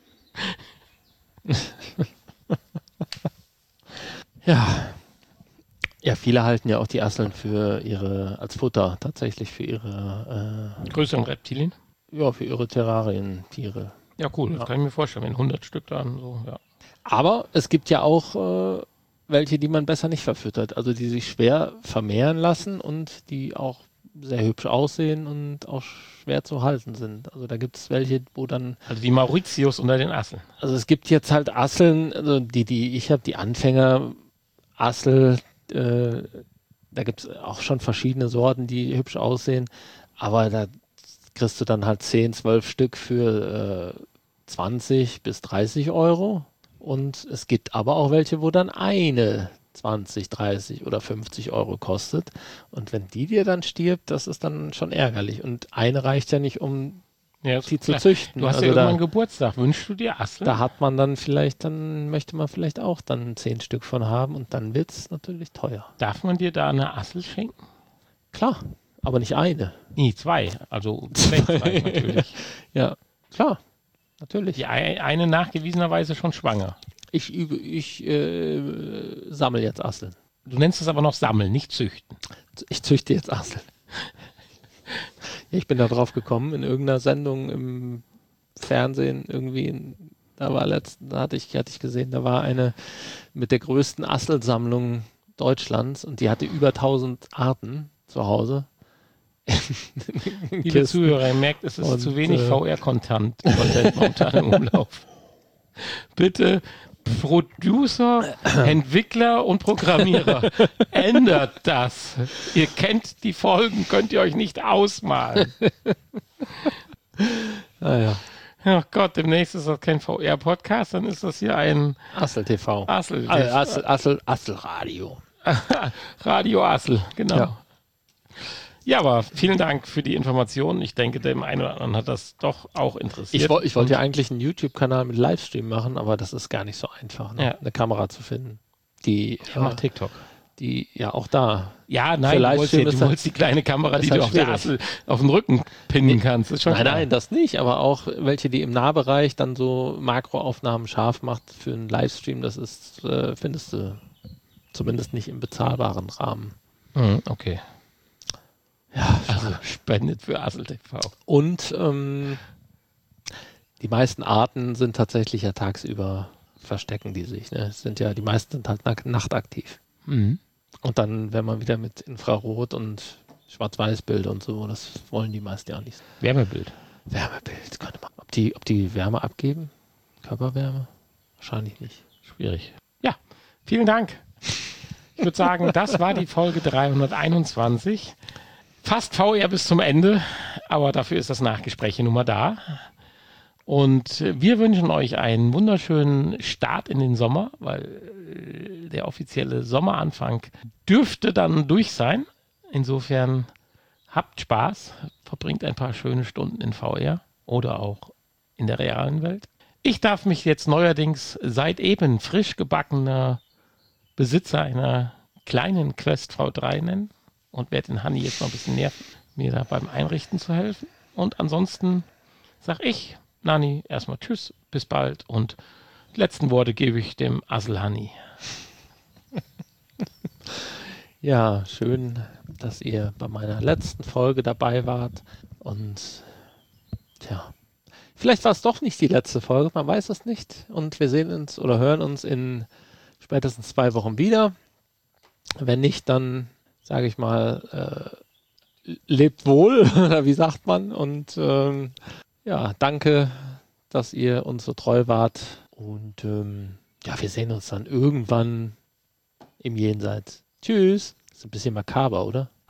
Ja. Ja, viele halten ja auch die Asseln als Futter, tatsächlich für ihre, Größeren Reptilien? für ihre Terrarientiere. Ja, cool, das kann ich mir vorstellen, wenn 100 Stück dann so, ja. Aber es gibt ja auch welche, die man besser nicht verfüttert, also die sich schwer vermehren lassen und die auch sehr hübsch aussehen und auch schwer zu halten sind. Also da gibt es welche, wo dann... Also die Mauritius unter den Asseln. Also es gibt jetzt halt Asseln, also die ich habe, die Anfänger-Assel, da gibt es auch schon verschiedene Sorten, die hübsch aussehen, aber da kriegst du dann halt 10, 12 Stück für 20 bis 30 Euro. Und es gibt aber auch welche, wo dann eine 20, 30 oder 50 Euro kostet. Und wenn die dir dann stirbt, das ist dann schon ärgerlich. Und eine reicht ja nicht, um die zu züchten. Du hast ja irgendwann Geburtstag. Wünschst du dir Asseln? Da hat man dann möchte man vielleicht auch dann 10 Stück von haben und dann wird es natürlich teuer. Darf man dir da eine Assel schenken? Klar, aber nicht eine. Nee, 2. Also zwei natürlich. Ja, klar, natürlich. Die eine nachgewiesenerweise schon schwanger. Ich sammle jetzt Asseln. Du nennst es aber noch sammeln, nicht züchten. Ich züchte jetzt Asseln. Ich bin da drauf gekommen, in irgendeiner Sendung im Fernsehen irgendwie, da hatte ich gesehen, da war eine mit der größten Asselsammlung Deutschlands und die hatte über 1000 Arten zu Hause. Liebe Zuhörer, ihr merkt, es ist zu wenig VR-Content momentan im Umlauf. Bitte Producer, Entwickler und Programmierer, ändert das. Ihr kennt die Folgen, könnt ihr euch nicht ausmalen. Naja. Ach Gott, demnächst ist das kein VR-Podcast, dann ist das hier ein Assel-TV. Assel-Radio. Radio Assel, genau. Ja. Ja, aber vielen Dank für die Informationen. Ich denke, dem einen oder anderen hat das doch auch interessiert. Ich wollte ja eigentlich einen YouTube-Kanal mit Livestream machen, aber das ist gar nicht so einfach, ne? Ja. Eine Kamera zu finden. Mach TikTok. Die ja auch da. Ja, nein, du wolltest die kleine Kamera, die du auf der Assel auf den Rücken pinnen kannst. Ist schon klar. Nein, das nicht, aber auch welche, die im Nahbereich dann so Makroaufnahmen scharf macht für einen Livestream, das ist, findest du Zumindest nicht im bezahlbaren Rahmen. Okay. Ja, Also spendet für Assel TV. und die meisten Arten sind tatsächlich ja tagsüber, verstecken die sich. Ne? Die meisten sind halt nachtaktiv. Mhm. Und dann, wenn man wieder mit Infrarot und Schwarz-Weiß-Bild und so, das wollen die meisten ja auch nicht. Wärmebild. Wärmebild, könnte man. Ob die Wärme abgeben? Körperwärme? Wahrscheinlich nicht. Schwierig. Ja, vielen Dank. Ich würde sagen, das war die Folge 321. Fast VR bis zum Ende, aber dafür ist das Nachgespräch hier nun mal da. Und wir wünschen euch einen wunderschönen Start in den Sommer, weil der offizielle Sommeranfang dürfte dann durch sein. Insofern habt Spaß, verbringt ein paar schöne Stunden in VR oder auch in der realen Welt. Ich darf mich jetzt neuerdings seit eben frisch gebackener Besitzer einer kleinen Quest V3 nennen und werde den Hanni jetzt noch ein bisschen nerven, mir da beim Einrichten zu helfen. Und ansonsten sage ich, Nani, erstmal tschüss, bis bald und die letzten Worte gebe ich dem Assel Hanni. Ja, schön, dass ihr bei meiner letzten Folge dabei wart. Und tja, vielleicht war es doch nicht die letzte Folge, man weiß es nicht. Und wir sehen uns oder hören uns in spätestens 2 Wochen wieder. Wenn nicht, dann sage ich mal, lebt wohl, oder wie sagt man? Und ja, danke, dass ihr uns so treu wart. Und ja, wir sehen uns dann irgendwann im Jenseits. Tschüss. Ist ein bisschen makaber, oder?